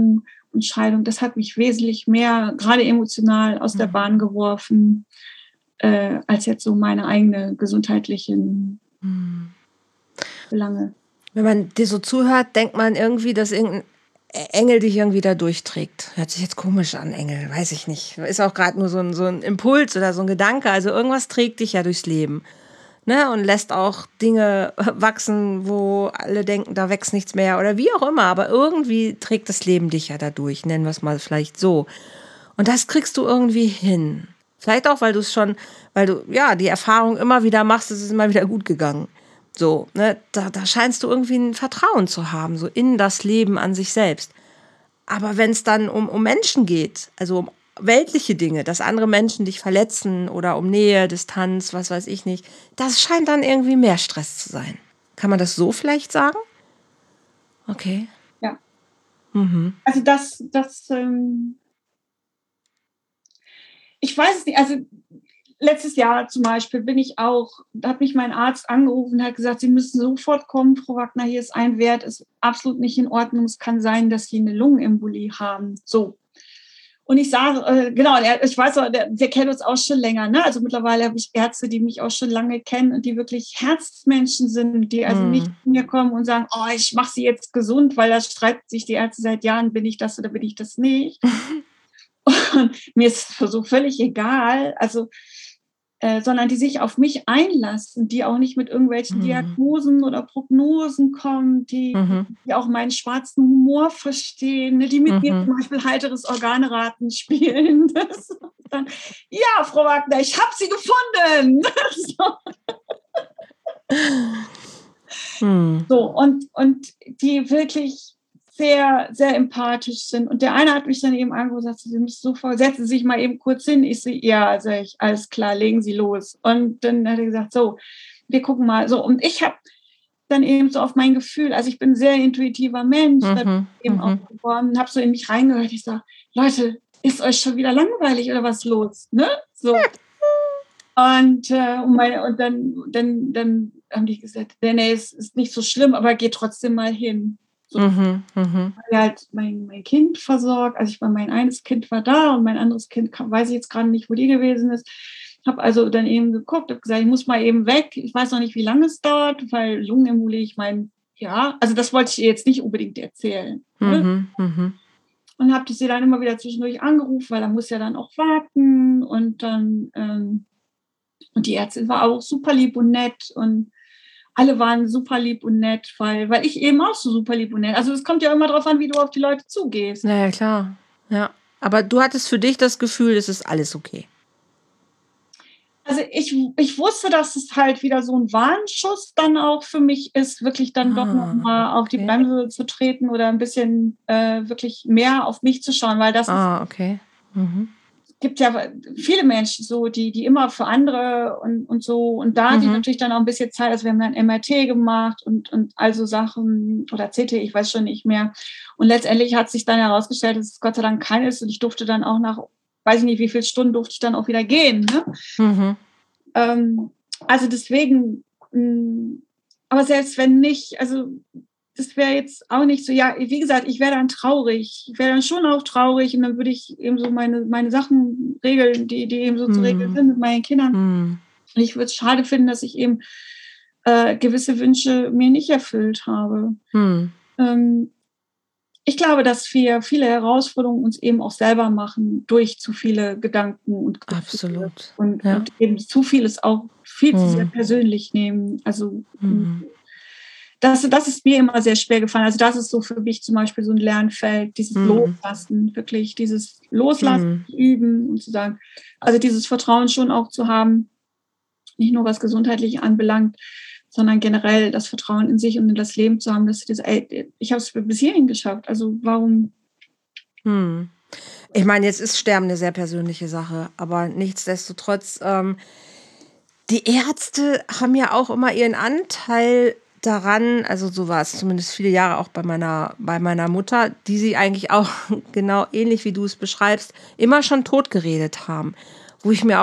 Entscheidung, das hat mich wesentlich mehr, gerade emotional, aus der Bahn geworfen, äh, als jetzt so meine eigene gesundheitlichen hm. Belange. Wenn man dir so zuhört, denkt man irgendwie, dass irgendein Engel dich irgendwie da durchträgt. Hört sich jetzt komisch an, Engel, weiß ich nicht. Ist auch gerade nur so ein, so ein Impuls oder so ein Gedanke. Also irgendwas trägt dich ja durchs Leben. Ne? Und lässt auch Dinge wachsen, wo alle denken, da wächst nichts mehr oder wie auch immer. Aber irgendwie trägt das Leben dich ja dadurch, nennen wir es mal vielleicht so. Und das kriegst du irgendwie hin. Vielleicht auch, weil du es schon, weil du ja die Erfahrung immer wieder machst, es ist immer wieder gut gegangen. So, ne, da, da scheinst du irgendwie ein Vertrauen zu haben, so in das Leben an sich selbst. Aber wenn es dann um, um Menschen geht, also um weltliche Dinge, dass andere Menschen dich verletzen oder um Nähe, Distanz, was weiß ich nicht, das scheint dann irgendwie mehr Stress zu sein. Kann man das so vielleicht sagen? Okay. Ja. Mhm. Also das, das, ähm ich weiß es nicht, also letztes Jahr zum Beispiel bin ich auch, da hat mich mein Arzt angerufen und hat gesagt, Sie müssen sofort kommen, Frau Wagner, hier ist ein Wert, ist absolut nicht in Ordnung. Es kann sein, dass Sie eine Lungenembolie haben. So. Und ich sage, äh, genau, der, ich weiß, der, der kennt uns auch schon länger. Ne? Also mittlerweile habe ich Ärzte, die mich auch schon lange kennen und die wirklich Herzmenschen sind, die also mm. nicht zu mir kommen und sagen, oh, ich mache Sie jetzt gesund, weil da streiten sich die Ärzte seit Jahren, bin ich das oder bin ich das nicht. Und mir ist so völlig egal, also Äh, sondern die sich auf mich einlassen, die auch nicht mit irgendwelchen mhm. Diagnosen oder Prognosen kommen, die, mhm. die auch meinen schwarzen Humor verstehen, ne, die mit mhm. mir zum Beispiel heiteres Organraten spielen. Das, dann, ja, Frau Wagner, ich habe sie gefunden. so. Mhm. so, und, und die wirklich sehr, sehr empathisch sind. Und der eine hat mich dann eben angesagt, Sie müssen sofort, setzen Sie sich mal eben kurz hin. Ich so, ja, sag ich, alles klar, legen Sie los. Und dann hat er gesagt, so, wir gucken mal. So, und ich habe dann eben so auf mein Gefühl, also ich bin ein sehr intuitiver Mensch, mhm, da eben mhm. auch geworden, habe so in mich reingehört. Ich sage, Leute, ist euch schon wieder langweilig oder was los? Ne? So. Und, äh, und, meine, und dann, dann, dann haben die gesagt, nee, nee, es ist nicht so schlimm, aber geht trotzdem mal hin. So, mhm, mh. Ich halt mein, mein Kind versorgt. Also ich war, mein eines Kind war da und mein anderes Kind kann, weiß ich jetzt gerade nicht, wo die gewesen ist. Habe also dann eben geguckt, habe gesagt, ich muss mal eben weg. Ich weiß noch nicht, wie lange es dauert, weil Lungenembolie, ich meine, ja, also das wollte ich ihr jetzt nicht unbedingt erzählen. Mhm, ne? mhm. Und habe sie dann immer wieder zwischendurch angerufen, weil er muss ja dann auch warten. Und dann, ähm, und die Ärztin war auch super lieb und nett und alle waren super lieb und nett, weil, weil ich eben auch so super lieb und nett. Also es kommt ja immer darauf an, wie du auf die Leute zugehst. Naja, klar. Ja. Aber du hattest für dich das Gefühl, es ist alles okay. Also ich, ich wusste, dass es halt wieder so ein Warnschuss dann auch für mich ist, wirklich dann ah, doch nochmal okay. auf die Bremse zu treten oder ein bisschen äh, wirklich mehr auf mich zu schauen, weil das ah, ist, okay. Mhm. gibt ja viele Menschen so, die, die immer für andere und, und so. Und da hatte mhm. ich natürlich dann auch ein bisschen Zeit. Also wir haben dann M R T gemacht und, und also Sachen oder C T, ich weiß schon nicht mehr. Und letztendlich hat sich dann herausgestellt, dass es Gott sei Dank kein ist. Und ich durfte dann auch nach, weiß ich nicht, wie viele Stunden durfte ich dann auch wieder gehen. Ne? Mhm. Ähm, also deswegen, mh, aber selbst wenn nicht, also das wäre jetzt auch nicht so, ja, wie gesagt, ich wäre dann traurig. Ich wäre dann schon auch traurig und dann würde ich eben so meine, meine Sachen regeln, die, die eben so mm. zu regeln sind mit meinen Kindern. Mm. Und ich würde es schade finden, dass ich eben äh, gewisse Wünsche mir nicht erfüllt habe. Mm. Ähm, ich glaube, dass wir viele Herausforderungen uns eben auch selber machen durch zu viele Gedanken und Gefühle. Absolut. Und, ja. und eben zu vieles auch viel mm. zu sehr persönlich nehmen. Also mm. Das, das ist mir immer sehr schwer gefallen. Also das ist so für mich zum Beispiel so ein Lernfeld, dieses mm. Loslassen, wirklich dieses Loslassen, mm. üben und zu sagen, also dieses Vertrauen schon auch zu haben, nicht nur was gesundheitlich anbelangt, sondern generell das Vertrauen in sich und in das Leben zu haben, dass das, ey, ich habe es bis hierhin geschafft. Also warum? Mm. Ich meine, jetzt ist Sterben eine sehr persönliche Sache, aber nichtsdestotrotz, ähm, die Ärzte haben ja auch immer ihren Anteil daran, also so war es zumindest viele Jahre auch bei meiner, bei meiner Mutter, die sie eigentlich auch genau ähnlich wie du es beschreibst, immer schon tot geredet haben. Wo ich mir auch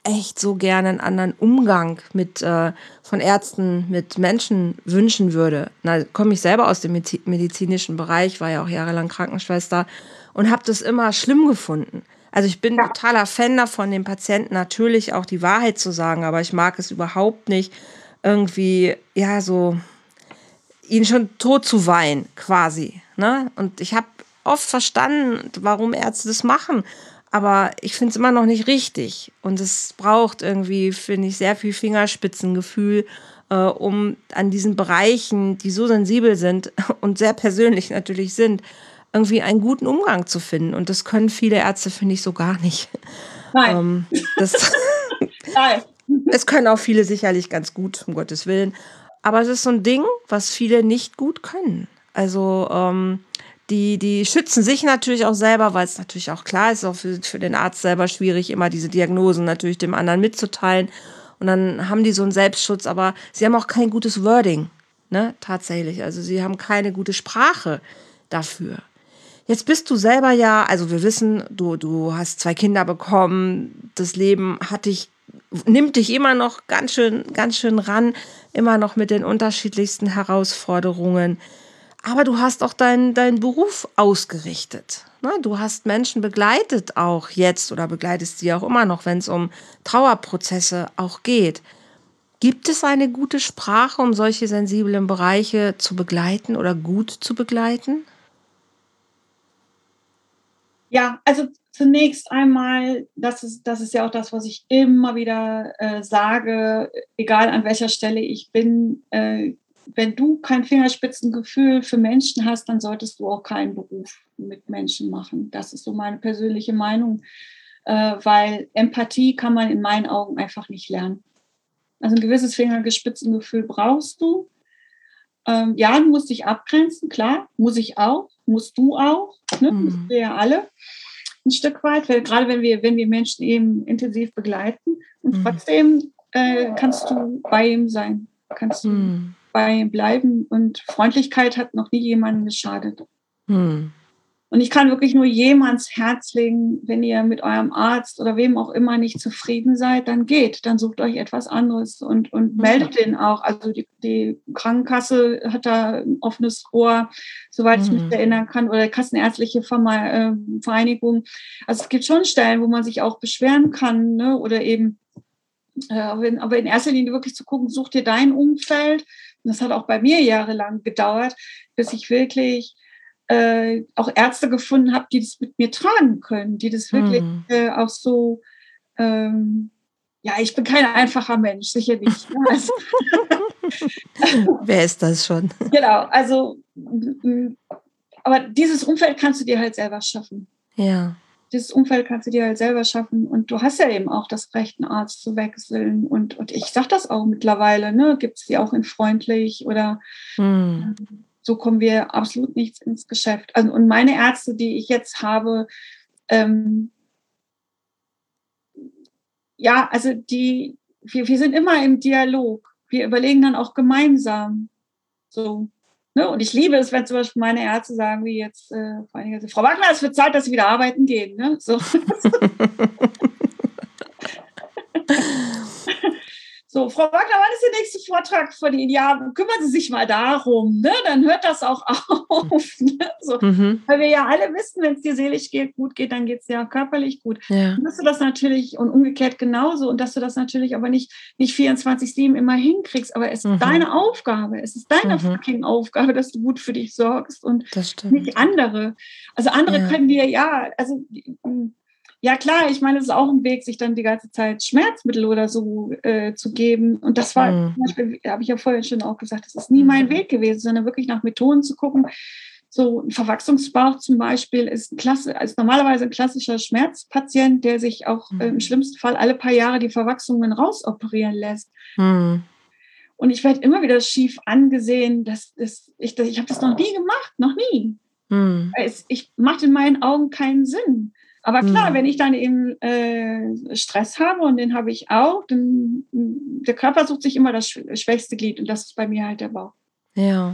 echt so gerne einen anderen Umgang mit äh, von Ärzten mit Menschen wünschen würde. Na, komme ich selber aus dem Medi- medizinischen Bereich, war ja auch jahrelang Krankenschwester und habe das immer schlimm gefunden. Also ich bin Ja. totaler Fan davon, dem Patienten natürlich auch die Wahrheit zu sagen, aber ich mag es überhaupt nicht, irgendwie, ja, so ihn schon tot zu weinen, quasi. Ne? Und ich habe oft verstanden, warum Ärzte das machen. Aber ich finde es immer noch nicht richtig. Und es braucht irgendwie, finde ich, sehr viel Fingerspitzengefühl, äh, um an diesen Bereichen, die so sensibel sind und sehr persönlich natürlich sind, irgendwie einen guten Umgang zu finden. Und das können viele Ärzte, finde ich, so gar nicht. Nein. Ähm, das Nein. es können auch viele sicherlich ganz gut, um Gottes Willen. Aber es ist so ein Ding, was viele nicht gut können. Also ähm, die, die schützen sich natürlich auch selber, weil es natürlich auch klar ist, auch für, für den Arzt selber schwierig, immer diese Diagnosen natürlich dem anderen mitzuteilen. Und dann haben die so einen Selbstschutz, aber sie haben auch kein gutes Wording, ne, tatsächlich. Also sie haben keine gute Sprache dafür. Jetzt bist du selber ja, also wir wissen, du, du hast zwei Kinder bekommen, das Leben hat dich, nimmt dich immer noch ganz schön, ganz schön ran, immer noch mit den unterschiedlichsten Herausforderungen. Aber du hast auch deinen deinen Beruf ausgerichtet. Ne? Du hast Menschen begleitet auch jetzt oder begleitest sie auch immer noch, wenn es um Trauerprozesse auch geht. Gibt es eine gute Sprache, um solche sensiblen Bereiche zu begleiten oder gut zu begleiten? Ja, also zunächst einmal, das ist, das ist ja auch das, was ich immer wieder äh, sage, egal an welcher Stelle ich bin, äh, wenn du kein Fingerspitzengefühl für Menschen hast, dann solltest du auch keinen Beruf mit Menschen machen. Das ist so meine persönliche Meinung, äh, weil Empathie kann man in meinen Augen einfach nicht lernen. Also ein gewisses Fingerspitzengefühl brauchst du. Ähm, ja, du musst dich abgrenzen, klar, muss ich auch, musst du auch, ne? Mhm. Müssen wir ja alle ein Stück weit, weil gerade wenn wir, wenn wir Menschen eben intensiv begleiten und Mhm. trotzdem äh, kannst du bei ihm sein, kannst du Mhm. bei ihm bleiben und Freundlichkeit hat noch nie jemandem geschadet. Mhm. Und ich kann wirklich nur jedem ans Herz legen, wenn ihr mit eurem Arzt oder wem auch immer nicht zufrieden seid, dann geht, dann sucht euch etwas anderes und, und meldet den auch. Also die, die Krankenkasse hat da ein offenes Ohr, soweit ich mich Mhm. erinnern kann, oder Kassenärztliche Vereinigung. Also es gibt schon Stellen, wo man sich auch beschweren kann, ne? Oder eben, äh, aber in erster Linie wirklich zu gucken, such dir dein Umfeld. Und das hat auch bei mir jahrelang gedauert, bis ich wirklich äh, auch Ärzte gefunden habe, die das mit mir tragen können, die das wirklich Mhm. äh, auch so, ähm, ja, ich bin kein einfacher Mensch, sicher nicht. Ne? Also, Wer ist das schon? genau, also, aber dieses Umfeld kannst du dir halt selber schaffen. Ja. Dieses Umfeld kannst du dir halt selber schaffen und du hast ja eben auch das Recht, einen Arzt zu wechseln und, und ich sage das auch mittlerweile, ne, gibt es die auch in freundlich oder Mhm. so kommen wir absolut nichts ins Geschäft. Also, und meine Ärzte, die ich jetzt habe, ähm, ja, also die, wir, wir sind immer im Dialog. Wir überlegen dann auch gemeinsam. So. Ne? Und ich liebe es, wenn zum Beispiel meine Ärzte sagen, wie jetzt äh, vor einiger Zeit, Frau Wagner, es wird Zeit, dass Sie wieder arbeiten gehen. Ne? So. So, Frau Wagner, wann ist der nächste Vortrag von Ihnen? Ja, kümmern Sie sich mal darum, ne? Dann hört das auch auf. Ne? So. Mhm. Weil wir ja alle wissen, wenn es dir seelisch geht, gut geht, dann geht es dir auch körperlich gut. Ja. Und dass du das natürlich und umgekehrt genauso und dass du das natürlich aber nicht, nicht vierundzwanzig sieben immer hinkriegst, aber es ist Mhm. deine Aufgabe, es ist deine Mhm. fucking Aufgabe, dass du gut für dich sorgst und Das stimmt. nicht andere. Also andere Ja. können dir, ja, also ja klar, ich meine, es ist auch ein Weg, sich dann die ganze Zeit Schmerzmittel oder so äh, zu geben. Und das war Mhm. zum Beispiel, habe ich ja vorhin schon auch gesagt, das ist nie mein Weg gewesen, sondern wirklich nach Methoden zu gucken. So ein Verwachsungsbauch zum Beispiel ist, ein Klasse, ist normalerweise ein klassischer Schmerzpatient, der sich auch äh, im schlimmsten Fall alle paar Jahre die Verwachsungen rausoperieren lässt. Mhm. Und ich werde immer wieder schief angesehen, dass, dass ich, dass, ich habe das noch nie gemacht, noch nie. Mhm. Es ich macht in meinen Augen keinen Sinn. Aber klar, Mhm. wenn ich dann eben äh, Stress habe und den habe ich auch, dann der Körper sucht sich immer das schwächste Glied und das ist bei mir halt der Bauch. Ja.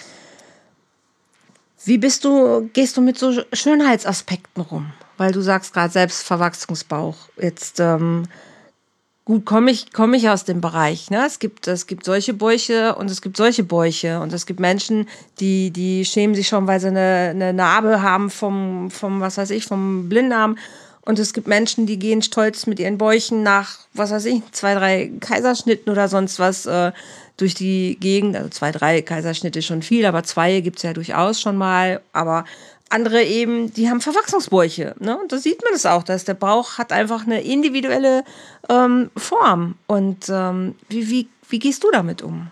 Wie bist du, gehst du mit so Schönheitsaspekten rum? Weil du sagst gerade Selbstverwachsungsbauch. Jetzt, ähm, gut, komme ich, komme ich aus dem Bereich. Ne? Es gibt, es gibt solche Bäuche und es gibt solche Bäuche. Und es gibt Menschen, die, die schämen sich schon, weil sie eine, eine Narbe haben vom, vom, was weiß ich, vom Blinddarm. Und es gibt Menschen, die gehen stolz mit ihren Bäuchen nach, was weiß ich, zwei, drei Kaiserschnitten oder sonst was äh, durch die Gegend. Also zwei, drei Kaiserschnitte ist schon viel, aber zwei gibt's ja durchaus schon mal. Aber andere eben, die haben Verwachsungsbäuche. Ne? Und da sieht man es auch, dass der Bauch hat einfach eine individuelle ähm, Form. Und ähm, wie, wie, wie gehst du damit um?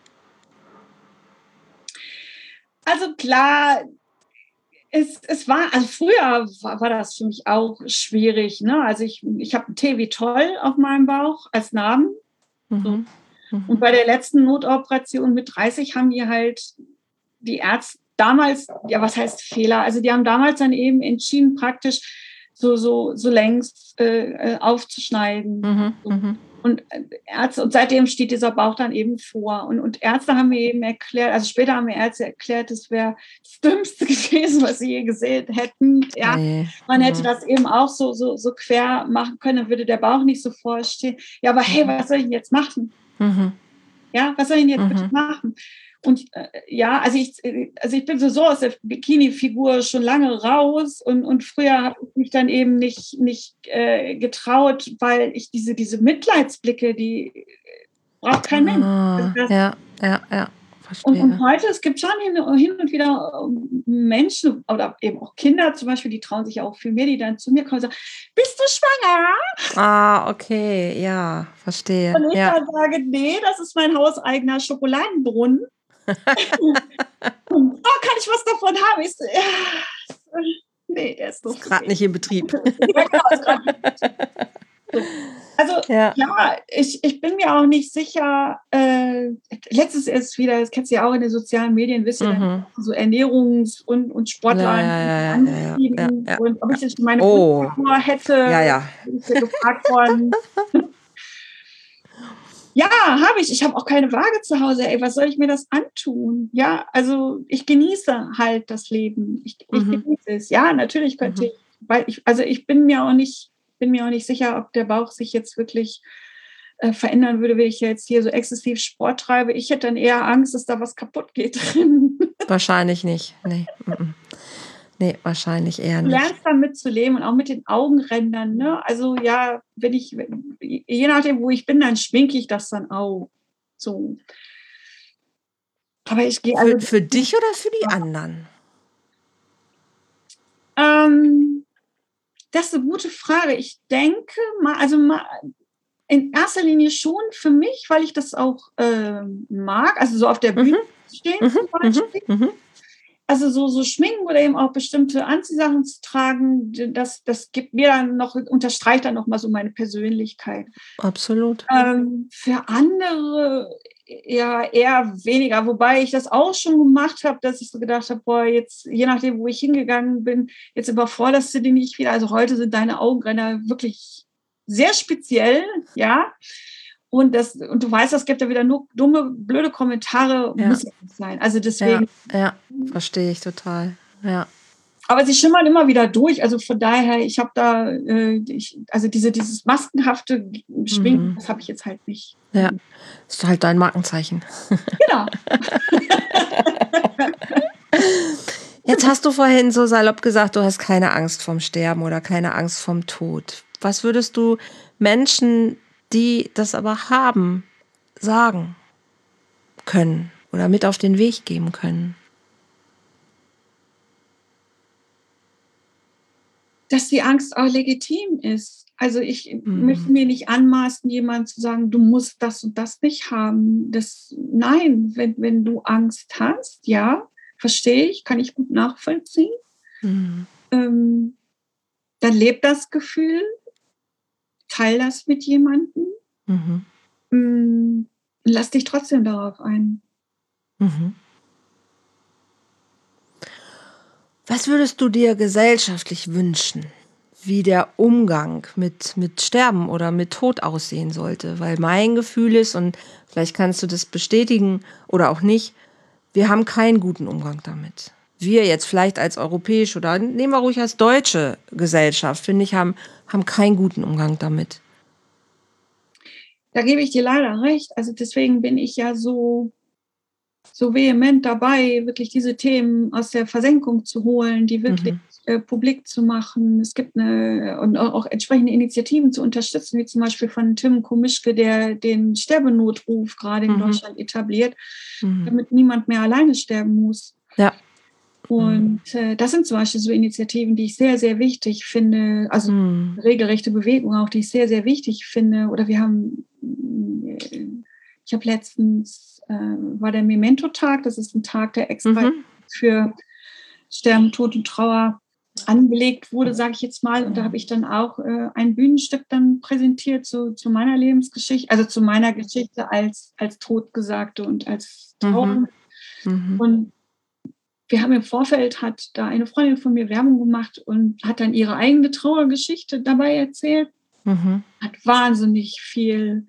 Also klar, es, es war, also früher war, war das für mich auch schwierig. Ne? Also ich, ich habe einen T wie toll auf meinem Bauch als Narben. Mhm. So. Mhm. Und bei der letzten Notoperation mit dreißig haben die halt die Ärzte damals, ja, was heißt Fehler? Also die haben damals dann eben entschieden, praktisch so, so, so längs äh, aufzuschneiden. Mhm, so. Und Ärzte, und seitdem steht dieser Bauch dann eben vor. Und, und Ärzte haben mir eben erklärt, also später haben mir Ärzte erklärt, das wäre das Dümmste gewesen, was sie je gesehen hätten. Ja, okay. Man hätte das eben auch so, so, so quer machen können, dann würde der Bauch nicht so vorstehen. Ja, aber hey, was soll ich denn jetzt machen? Mhm. Ja, was soll ich denn jetzt mhm. bitte machen? Und äh, ja, also ich, also ich bin so aus der Bikini-Figur schon lange raus und, und früher habe ich mich dann eben nicht, nicht äh, getraut, weil ich diese, diese Mitleidsblicke, die braucht kein Mensch. Ah, das, ja, ja, ja. Und, und heute, es gibt schon hin, hin und wieder Menschen oder eben auch Kinder zum Beispiel, die trauen sich auch viel mehr, die dann zu mir kommen und sagen, bist du schwanger? Ah, okay, ja, verstehe. Und ich ja. dann sage, nee, das ist mein hauseigener Schokoladenbrunnen. und, oh, kann ich was davon haben? Ich so, ja, nee, der ist doch gerade nicht in Betrieb. Ja, genau, ist gerade nicht in Betrieb. So. Also ja, ja ich, ich bin mir auch nicht sicher, äh, letztes ist wieder, das kennst du ja auch in den sozialen Medien, wisst ihr, mhm. so Ernährungs- und, und Sportler ja, ja, ja, ja, ja, ja. und ob ich jetzt meine oh. Kultur hätte, ja, ja. bin ich ja gefragt worden. Ja, habe ich. Ich habe auch keine Waage zu Hause. Ey, was soll ich mir das antun? Ja, also ich genieße halt das Leben. Ich, ich mhm. genieße es. Ja, natürlich könnte mhm. ich, weil ich, also ich bin mir auch nicht, bin mir auch nicht sicher, ob der Bauch sich jetzt wirklich äh, verändern würde, wenn ich jetzt hier so exzessiv Sport treibe. Ich hätte dann eher Angst, dass da was kaputt geht drin. Wahrscheinlich nicht. Nee. Nee, wahrscheinlich eher nicht. Du lernst damit zu leben und auch mit den Augenrändern. Ne? Also ja, wenn ich, je nachdem, wo ich bin, dann schminke ich das dann auch. So. Aber ich gehe also. Für, für dich oder für die anderen? Ähm, das ist eine gute Frage. Ich denke mal, also mal in erster Linie schon für mich, weil ich das auch äh, mag. Also so auf der Bühne mhm. stehen mhm. zum Beispiel. Mhm. Also so, so schminken oder eben auch bestimmte Anziehsachen zu tragen, das, das gibt mir dann noch, unterstreicht dann nochmal so meine Persönlichkeit. Absolut. Ähm, für andere ja eher weniger, wobei ich das auch schon gemacht habe, dass ich so gedacht habe, boah, jetzt, je nachdem, wo ich hingegangen bin, jetzt überforderst du die nicht wieder. Also heute sind deine Augenränder wirklich sehr speziell, ja. Und, das, und du weißt, es gibt ja wieder nur dumme, blöde Kommentare, ja. Muss ja nicht sein. Also deswegen. Ja, ja, verstehe ich total. Ja. Aber sie schimmern immer wieder durch. Also von daher, ich habe da, äh, ich, also diese, dieses maskenhafte Schminken, mhm. das habe ich jetzt halt nicht. Ja, das ist halt dein Markenzeichen. Genau. Jetzt hast du vorhin so salopp gesagt, du hast keine Angst vorm Sterben oder keine Angst vorm Tod. Was würdest du Menschen, die das aber haben, sagen können oder mit auf den Weg geben können? Dass die Angst auch legitim ist. Also ich mhm. möchte mir nicht anmaßen, jemandem zu sagen, du musst das und das nicht haben. Das, nein, wenn, wenn du Angst hast, ja, verstehe ich, kann ich gut nachvollziehen. Mhm. Ähm, dann lebt das Gefühl, teil das mit jemandem. Mhm. Ähm, lass dich trotzdem darauf ein. Mhm. Was würdest du dir gesellschaftlich wünschen, wie der Umgang mit, mit Sterben oder mit Tod aussehen sollte? Weil mein Gefühl ist, und vielleicht kannst du das bestätigen oder auch nicht, wir haben keinen guten Umgang damit. Wir jetzt vielleicht als europäische oder nehmen wir ruhig als deutsche Gesellschaft, finde ich, haben, haben keinen guten Umgang damit. da gebe ich dir leider recht. Also deswegen bin ich ja so, so vehement dabei, wirklich diese Themen aus der Versenkung zu holen, die wirklich mhm. äh, publik zu machen. Es gibt eine, und auch entsprechende Initiativen zu unterstützen, wie zum Beispiel von Tim Komischke, der den Sterbenotruf gerade in mhm. Deutschland etabliert, mhm. damit niemand mehr alleine sterben muss. Ja. Und äh, das sind zum Beispiel so Initiativen, die ich sehr, sehr wichtig finde, also mm. regelrechte Bewegung auch, die ich sehr, sehr wichtig finde. Oder wir haben, äh, ich habe letztens, äh, war der Memento-Tag, das ist ein Tag, der extra mhm. für Sterben, Tod und Trauer angelegt wurde, sage ich jetzt mal. Und da habe ich dann auch äh, ein Bühnenstück dann präsentiert zu, zu meiner Lebensgeschichte, also zu meiner Geschichte als, als Totgesagte und als Trauer. Mhm. Mhm. Und wir haben im Vorfeld, hat da eine Freundin von mir Werbung gemacht und hat dann ihre eigene Trauergeschichte dabei erzählt. Mhm. Hat wahnsinnig viel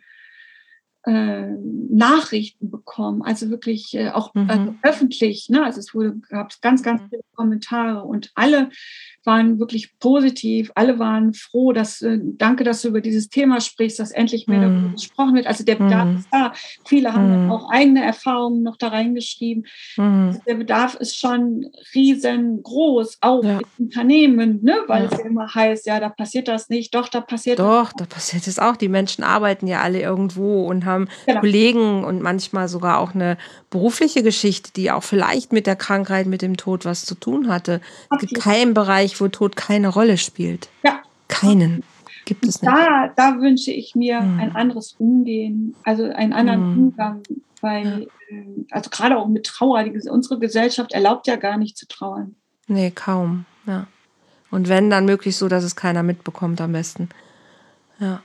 äh, Nachrichten bekommen, also wirklich äh, auch mhm. also öffentlich. Ne? Also es wurde, gab ganz, ganz viele Kommentare und alle waren wirklich positiv. Alle waren froh, dass, äh, danke, dass du über dieses Thema sprichst, dass endlich mehr mm. darüber gesprochen wird. Also der Bedarf mm. ist da. Viele haben mm. dann auch eigene Erfahrungen noch da reingeschrieben. Mm. Also der Bedarf ist schon riesengroß, auch ja. in Unternehmen, ne? Weil ja. es ja immer heißt, ja, da passiert das nicht. Doch, da passiert Doch, das. Doch, da passiert es auch. Die Menschen arbeiten ja alle irgendwo und haben genau. Kollegen und manchmal sogar auch eine berufliche Geschichte, die auch vielleicht mit der Krankheit, mit dem Tod was zu tun hatte. Es gibt keinen Bereich, wo Tod keine Rolle spielt. Ja. Keinen. Gibt es nicht. Da, da wünsche ich mir hm. ein anderes Umgehen, also einen anderen hm. Umgang, weil, ja. also gerade auch mit Trauer, die, unsere Gesellschaft erlaubt ja gar nicht zu trauern. Nee, kaum, ja. Und wenn, dann möglichst so, dass es keiner mitbekommt am besten. Ja.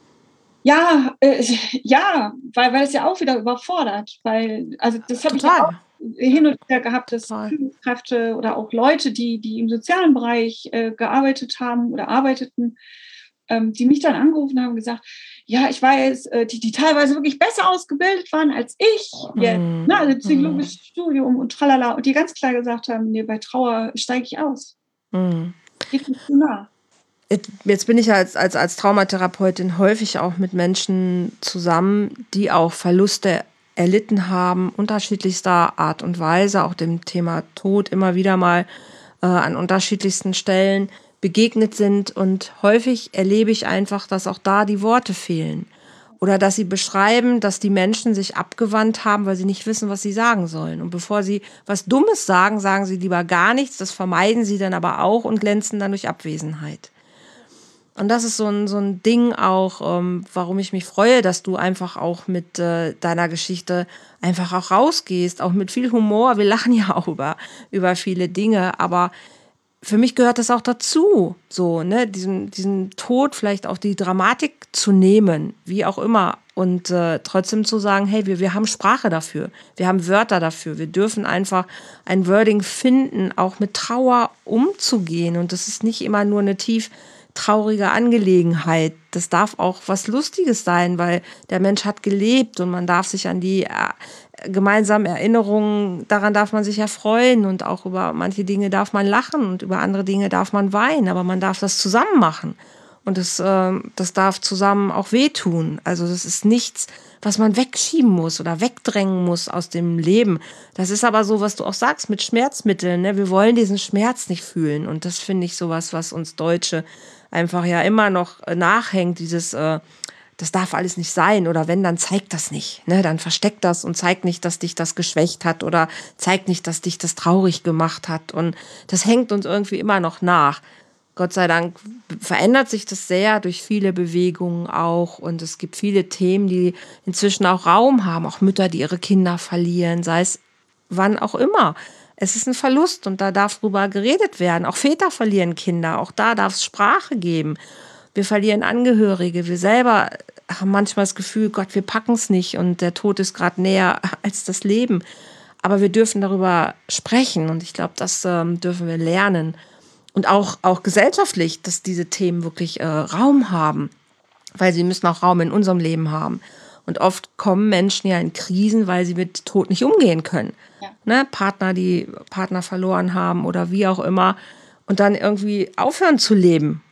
Ja, äh, ja, weil, weil es ja auch wieder überfordert, weil, also das habe ich ja auch hin und her gehabt, dass Führungskräfte oder auch Leute, die, die im sozialen Bereich äh, gearbeitet haben oder arbeiteten, ähm, die mich dann angerufen haben und gesagt, ja, ich weiß, äh, die, die teilweise wirklich besser ausgebildet waren als ich, jetzt, mm. ne, also psychologisches mm. Studium und tralala, und die ganz klar gesagt haben, nee, bei Trauer steige ich aus. Mm. Geht nicht zu nah. Jetzt bin ich ja als, als, als Traumatherapeutin häufig auch mit Menschen zusammen, die auch Verluste erlitten haben, unterschiedlichster Art und Weise, auch dem Thema Tod immer wieder mal äh, an unterschiedlichsten Stellen begegnet sind. Und häufig erlebe ich einfach, dass auch da die Worte fehlen. Oder dass sie beschreiben, dass die Menschen sich abgewandt haben, weil sie nicht wissen, was sie sagen sollen. Und bevor sie was Dummes sagen, sagen sie lieber gar nichts. Das vermeiden sie dann aber auch und glänzen dann durch Abwesenheit. Und das ist so ein, so ein Ding auch, ähm, warum ich mich freue, dass du einfach auch mit äh, deiner Geschichte einfach auch rausgehst, auch mit viel Humor. Wir lachen ja auch über, über viele Dinge, aber für mich gehört das auch dazu, so, ne, diesen, diesen Tod, vielleicht auch die Dramatik zu nehmen, wie auch immer, und äh, trotzdem zu sagen, hey, wir, wir haben Sprache dafür, wir haben Wörter dafür, wir dürfen einfach ein Wording finden, auch mit Trauer umzugehen, und das ist nicht immer nur eine tief traurige Angelegenheit. Das darf auch was Lustiges sein, weil der Mensch hat gelebt und man darf sich an die äh, gemeinsamen Erinnerungen, daran darf man sich erfreuen, und auch über manche Dinge darf man lachen und über andere Dinge darf man weinen, aber man darf das zusammen machen, und das, äh, das darf zusammen auch wehtun. Also das ist nichts, was man wegschieben muss oder wegdrängen muss aus dem Leben. Das ist aber so, was du auch sagst mit Schmerzmitteln, ne? Wir wollen diesen Schmerz nicht fühlen, und das finde ich sowas, was uns Deutsche einfach ja immer noch nachhängt, dieses, äh, das darf alles nicht sein, oder wenn, dann zeigt das nicht, ne? Dann versteckt das und zeigt nicht, dass dich das geschwächt hat, oder zeigt nicht, dass dich das traurig gemacht hat, und das hängt uns irgendwie immer noch nach. Gott sei Dank verändert sich das sehr durch viele Bewegungen auch, und es gibt viele Themen, die inzwischen auch Raum haben, auch Mütter, die ihre Kinder verlieren, sei es wann auch immer. Es ist ein Verlust, und da darf drüber geredet werden. Auch Väter verlieren Kinder, auch da darf es Sprache geben. Wir verlieren Angehörige, wir selber haben manchmal das Gefühl, Gott, wir packen es nicht und der Tod ist gerade näher als das Leben. Aber wir dürfen darüber sprechen, und ich glaube, das ähm, dürfen wir lernen. Und auch, auch gesellschaftlich, dass diese Themen wirklich äh, Raum haben, weil sie müssen auch Raum in unserem Leben haben. Und oft kommen Menschen ja in Krisen, weil sie mit Tod nicht umgehen können. Ja. Ne? Partner, die Partner verloren haben oder wie auch immer. Und dann irgendwie aufhören zu leben.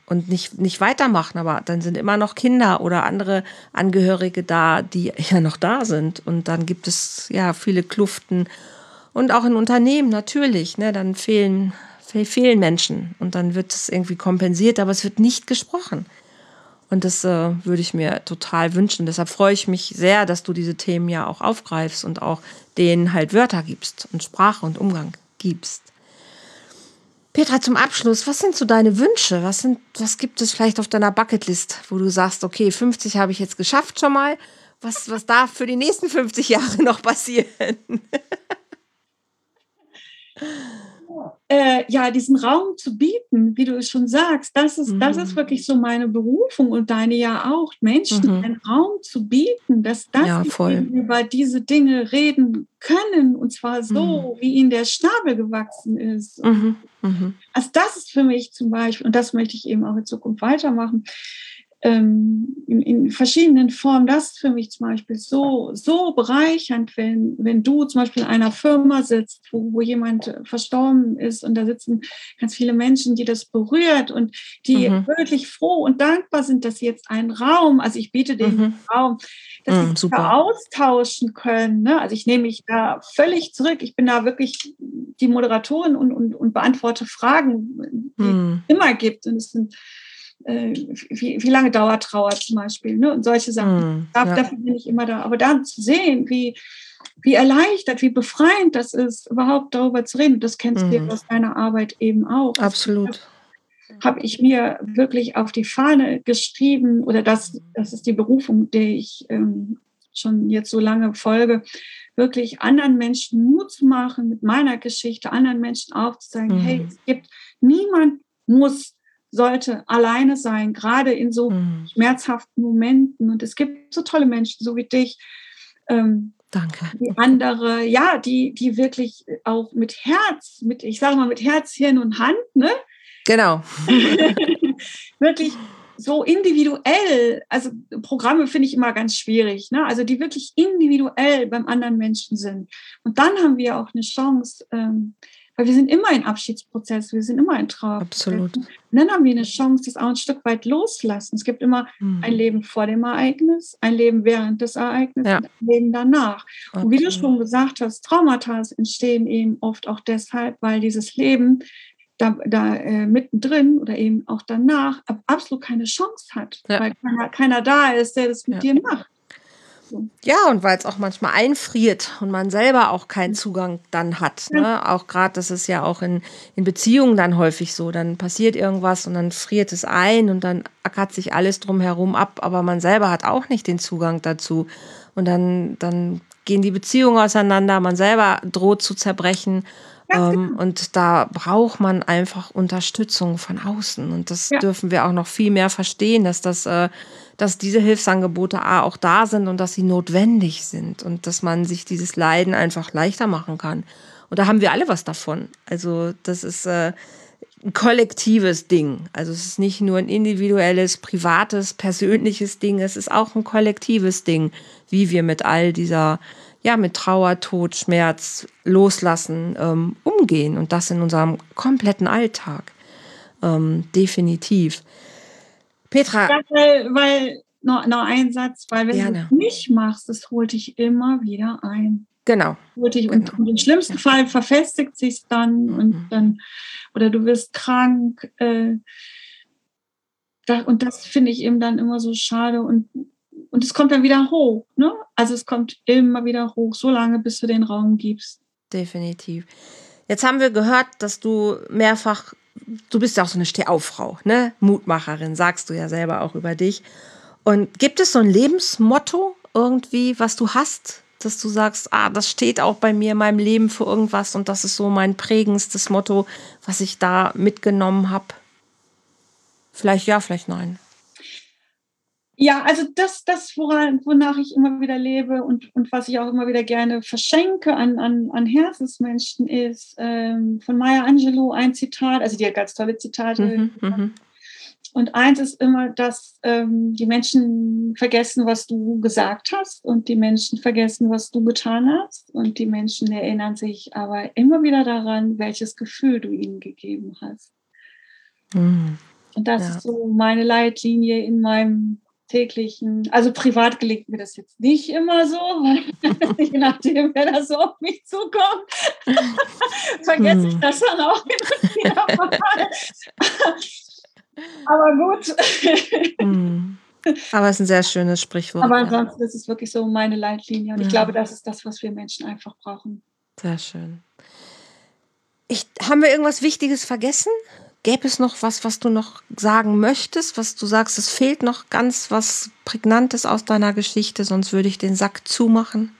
und nicht, nicht weitermachen. Aber dann sind immer noch Kinder oder andere Angehörige da, die ja noch da sind. Und dann gibt es ja viele Kluften. Und auch in Unternehmen natürlich, ne, dann fehlen, fehlen Menschen. Und dann wird es irgendwie kompensiert, aber es wird nicht gesprochen. Und das äh, würde ich mir total wünschen. Deshalb freue ich mich sehr, dass du diese Themen ja auch aufgreifst und auch denen halt Wörter gibst und Sprache und Umgang gibst. Petra, zum Abschluss, was sind so deine Wünsche? Was sind, was gibt es vielleicht auf deiner Bucketlist, wo du sagst, okay, fünfzig habe ich jetzt geschafft schon mal. Was, was darf für die nächsten fünfzig Jahre noch passieren? Äh, ja, diesen Raum zu bieten, wie du es schon sagst, das ist, mhm. das ist wirklich so meine Berufung und deine ja auch, Menschen mhm. einen Raum zu bieten, dass das ja, über diese Dinge reden können und zwar so, mhm. wie ihnen der Schnabel gewachsen ist. Mhm. Mhm. Also das ist für mich zum Beispiel, und das möchte ich eben auch in Zukunft weitermachen, in, in verschiedenen Formen, das ist für mich zum Beispiel so, so bereichernd, wenn, wenn du zum Beispiel in einer Firma sitzt, wo, wo jemand verstorben ist und da sitzen ganz viele Menschen, die das berührt und die mhm. wirklich froh und dankbar sind, dass sie jetzt einen Raum, also ich biete den mhm. Raum, dass mhm, sie sich da austauschen können. Ne? Also ich nehme mich da völlig zurück. Ich bin da wirklich die Moderatorin und, und, und beantworte Fragen, die mhm. es immer gibt. Und es sind Wie, wie lange dauert Trauer zum Beispiel, ne? Und solche Sachen. Mm, Darf, ja. Dafür bin ich immer da. Aber dann zu sehen, wie, wie erleichtert, wie befreiend das ist, überhaupt darüber zu reden, das kennst mm. du ja aus deiner Arbeit eben auch. Absolut. Habe ich mir wirklich auf die Fahne geschrieben, oder das, das ist die Berufung, der ich ähm, schon jetzt so lange folge, wirklich anderen Menschen Mut zu machen, mit meiner Geschichte anderen Menschen aufzuzeigen, mm. hey, es gibt, niemand muss sollte alleine sein, gerade in so mm. schmerzhaften Momenten. Und es gibt so tolle Menschen, so wie dich, ähm, Danke. Die andere, ja, die, die wirklich auch mit Herz, mit, ich sage mal, mit Herz, Hirn und Hand, ne? Genau. Wirklich so individuell, also Programme finde ich immer ganz schwierig, ne? Also die wirklich individuell beim anderen Menschen sind. Und dann haben wir auch eine Chance, ähm, weil wir sind immer in Abschiedsprozess, wir sind immer in Trauer. Absolut. Und dann haben wir eine Chance, das auch ein Stück weit loslassen. Es gibt immer hm. ein Leben vor dem Ereignis, ein Leben während des Ereignisses ja. und ein Leben danach. Absolut. Und wie du schon gesagt hast, Traumata entstehen eben oft auch deshalb, weil dieses Leben da, da äh, mittendrin oder eben auch danach absolut keine Chance hat, ja. weil keiner, keiner da ist, der das mit ja. dir macht. Ja, und weil es auch manchmal einfriert und man selber auch keinen Zugang dann hat. Ne? Ja. Auch gerade, das ist ja auch in, in Beziehungen dann häufig so. Dann passiert irgendwas und dann friert es ein und dann ackert sich alles drumherum ab, aber man selber hat auch nicht den Zugang dazu. Und dann, dann gehen die Beziehungen auseinander, man selber droht zu zerbrechen. Ja, ähm, genau. Und da braucht man einfach Unterstützung von außen. Und das ja. dürfen wir auch noch viel mehr verstehen, dass das... Äh, dass diese Hilfsangebote auch da sind und dass sie notwendig sind und dass man sich dieses Leiden einfach leichter machen kann. Und da haben wir alle was davon. Also das ist äh, ein kollektives Ding. Also es ist nicht nur ein individuelles, privates, persönliches Ding, es ist auch ein kollektives Ding, wie wir mit all dieser, ja, mit Trauer, Tod, Schmerz, Loslassen ähm, umgehen und das in unserem kompletten Alltag. Ähm, definitiv. Petra. Ja, weil, weil noch, noch ein Satz, weil wenn Gerne. du es nicht machst, das holt dich immer wieder ein. Genau. Holt dich, genau. Und, und im schlimmsten ja. Fall verfestigt sich dann mhm. und dann, oder du wirst krank. Äh, da, und das finde ich eben dann immer so schade und, und es kommt dann wieder hoch. Ne? Also es kommt immer wieder hoch, so lange, bis du den Raum gibst. Definitiv. Jetzt haben wir gehört, dass du mehrfach Du bist ja auch so eine Stehauffrau, ne? Mutmacherin, sagst du ja selber auch über dich. Und gibt es so ein Lebensmotto irgendwie, was du hast, dass du sagst, ah, das steht auch bei mir in meinem Leben für irgendwas und das ist so mein prägendstes Motto, was ich da mitgenommen habe? Vielleicht ja, vielleicht nein. Ja, also das, das woran, wonach ich immer wieder lebe und, und was ich auch immer wieder gerne verschenke an, an, an Herzensmenschen ist ähm, von Maya Angelou ein Zitat, also die hat ganz tolle Zitate. Mhm, und eins ist immer, dass ähm, die Menschen vergessen, was du gesagt hast und die Menschen vergessen, was du getan hast und die Menschen erinnern sich aber immer wieder daran, welches Gefühl du ihnen gegeben hast. Mhm. Und das Ja. ist so meine Leitlinie in meinem täglichen, also privat gelingt mir das jetzt nicht immer so, weil je nachdem, wer da so auf mich zukommt, vergesse Hm. ich das dann auch wieder mal. Aber gut. Hm. Aber es ist ein sehr schönes Sprichwort. Aber Ja. ansonsten ist es wirklich so meine Leitlinie. Und ich Ja. glaube, das ist das, was wir Menschen einfach brauchen. Sehr schön. Ich, haben wir irgendwas Wichtiges vergessen? Gäbe es noch was, was du noch sagen möchtest, was du sagst, es fehlt noch ganz was Prägnantes aus deiner Geschichte, sonst würde ich den Sack zumachen?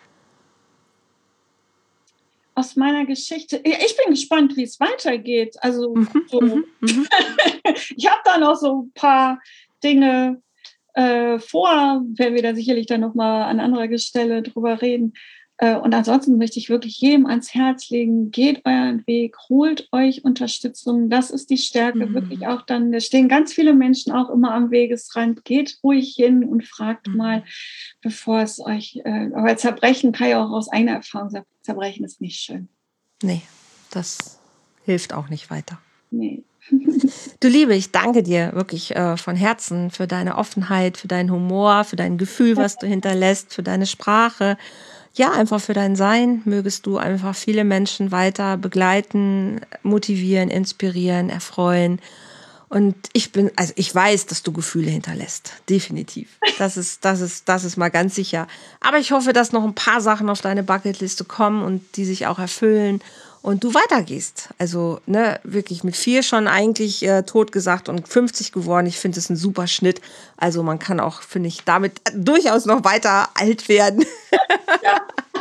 Aus meiner Geschichte, ich bin gespannt, wie es weitergeht. Also Mhm, so. mhm, mhm. Ich habe da noch so ein paar Dinge äh, vor, werden wir da sicherlich dann nochmal an anderer Stelle drüber reden. Äh, und ansonsten möchte ich wirklich jedem ans Herz legen, geht euren Weg, holt euch Unterstützung. Das ist die Stärke, Mhm. wirklich auch dann, da stehen ganz viele Menschen auch immer am Wegesrand. Geht ruhig hin und fragt Mhm. mal, bevor es euch, äh, aber Zerbrechen kann ja auch aus eigener Erfahrung sagen, Zerbrechen ist nicht schön. Nee, das hilft auch nicht weiter. Nee. Du Liebe, ich danke dir wirklich äh, von Herzen für deine Offenheit, für deinen Humor, für dein Gefühl, was du hinterlässt, für deine Sprache. Ja, einfach für dein Sein. Mögest du einfach viele Menschen weiter begleiten, motivieren, inspirieren, erfreuen. Und ich bin, also ich weiß, dass du Gefühle hinterlässt. Definitiv. Das ist, das ist, das ist mal ganz sicher. Aber ich hoffe, dass noch ein paar Sachen auf deine Bucketliste kommen und die sich auch erfüllen und du weitergehst. Also, ne, wirklich mit vier schon eigentlich äh, tot gesagt und fünfzig geworden. Ich finde es ein super Schnitt. Also man kann auch, finde ich, damit durchaus noch weiter alt werden. Ja.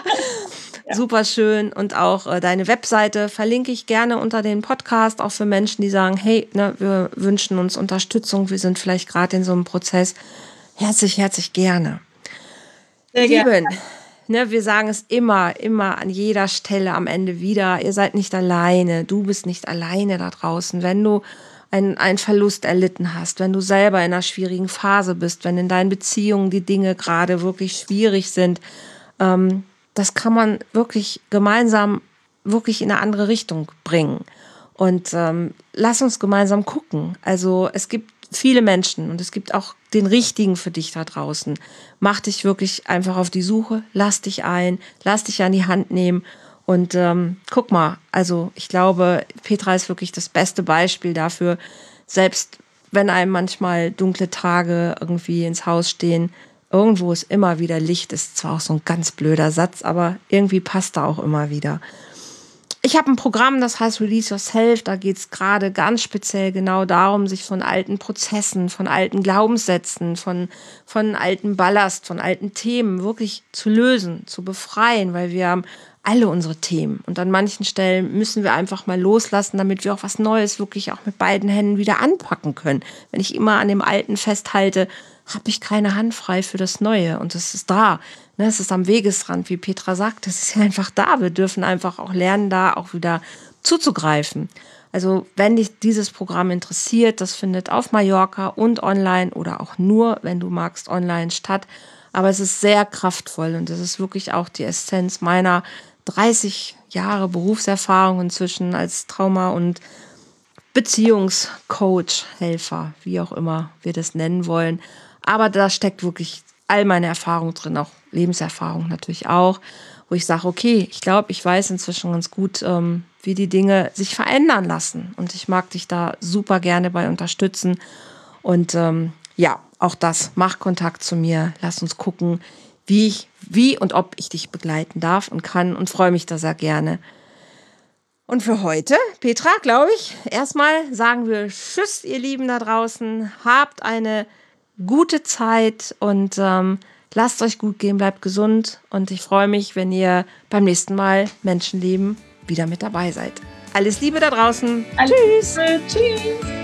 Ja. Super schön. Und auch äh, deine Webseite verlinke ich gerne unter den Podcast, auch für Menschen, die sagen, hey, ne, wir wünschen uns Unterstützung, wir sind vielleicht gerade in so einem Prozess. Herzlich, herzlich gerne. Sehr Lieben, gerne. ne, wir sagen es immer, immer an jeder Stelle am Ende wieder, ihr seid nicht alleine, du bist nicht alleine da draußen. Wenn du einen, einen Verlust erlitten hast, wenn du selber in einer schwierigen Phase bist, wenn in deinen Beziehungen die Dinge gerade wirklich schwierig sind, ähm, das kann man wirklich gemeinsam wirklich in eine andere Richtung bringen. Und ähm, lass uns gemeinsam gucken. Also es gibt viele Menschen und es gibt auch den Richtigen für dich da draußen. Mach dich wirklich einfach auf die Suche, lass dich ein, lass dich an die Hand nehmen und ähm, guck mal. Also ich glaube, Petra ist wirklich das beste Beispiel dafür, selbst wenn einem manchmal dunkle Tage irgendwie ins Haus stehen, irgendwo ist immer wieder Licht, ist zwar auch so ein ganz blöder Satz, aber irgendwie passt da auch immer wieder. Ich habe ein Programm, das heißt Release Yourself, da geht es gerade ganz speziell genau darum, sich von alten Prozessen, von alten Glaubenssätzen, von, von alten Ballast, von alten Themen wirklich zu lösen, zu befreien, weil wir haben alle unsere Themen und an manchen Stellen müssen wir einfach mal loslassen, damit wir auch was Neues wirklich auch mit beiden Händen wieder anpacken können. Wenn ich immer an dem Alten festhalte, habe ich keine Hand frei für das Neue und es ist da. Es ist am Wegesrand, wie Petra sagt, das ist ja einfach da. Wir dürfen einfach auch lernen, da auch wieder zuzugreifen. Also wenn dich dieses Programm interessiert, das findet auf Mallorca und online oder auch nur, wenn du magst, online statt. Aber es ist sehr kraftvoll und es ist wirklich auch die Essenz meiner dreißig Jahre Berufserfahrung inzwischen als Trauma- und Beziehungscoach, Helfer, wie auch immer wir das nennen wollen. Aber da steckt wirklich all meine Erfahrung drin, auch Lebenserfahrung natürlich auch, wo ich sage, okay, ich glaube, ich weiß inzwischen ganz gut, ähm, wie die Dinge sich verändern lassen. Und ich mag dich da super gerne bei unterstützen. Und ähm, ja, auch das, mach Kontakt zu mir, lass uns gucken, wie ich, wie und ob ich dich begleiten darf und kann und freue mich da sehr gerne. Und für heute, Petra, glaube ich, erstmal sagen wir Tschüss, ihr Lieben da draußen. Habt eine gute Zeit und ähm, lasst euch gut gehen, bleibt gesund. Und ich freue mich, wenn ihr beim nächsten Mal Menschenleben wieder mit dabei seid. Alles Liebe da draußen. Alles Tschüss. Liebe. Tschüss.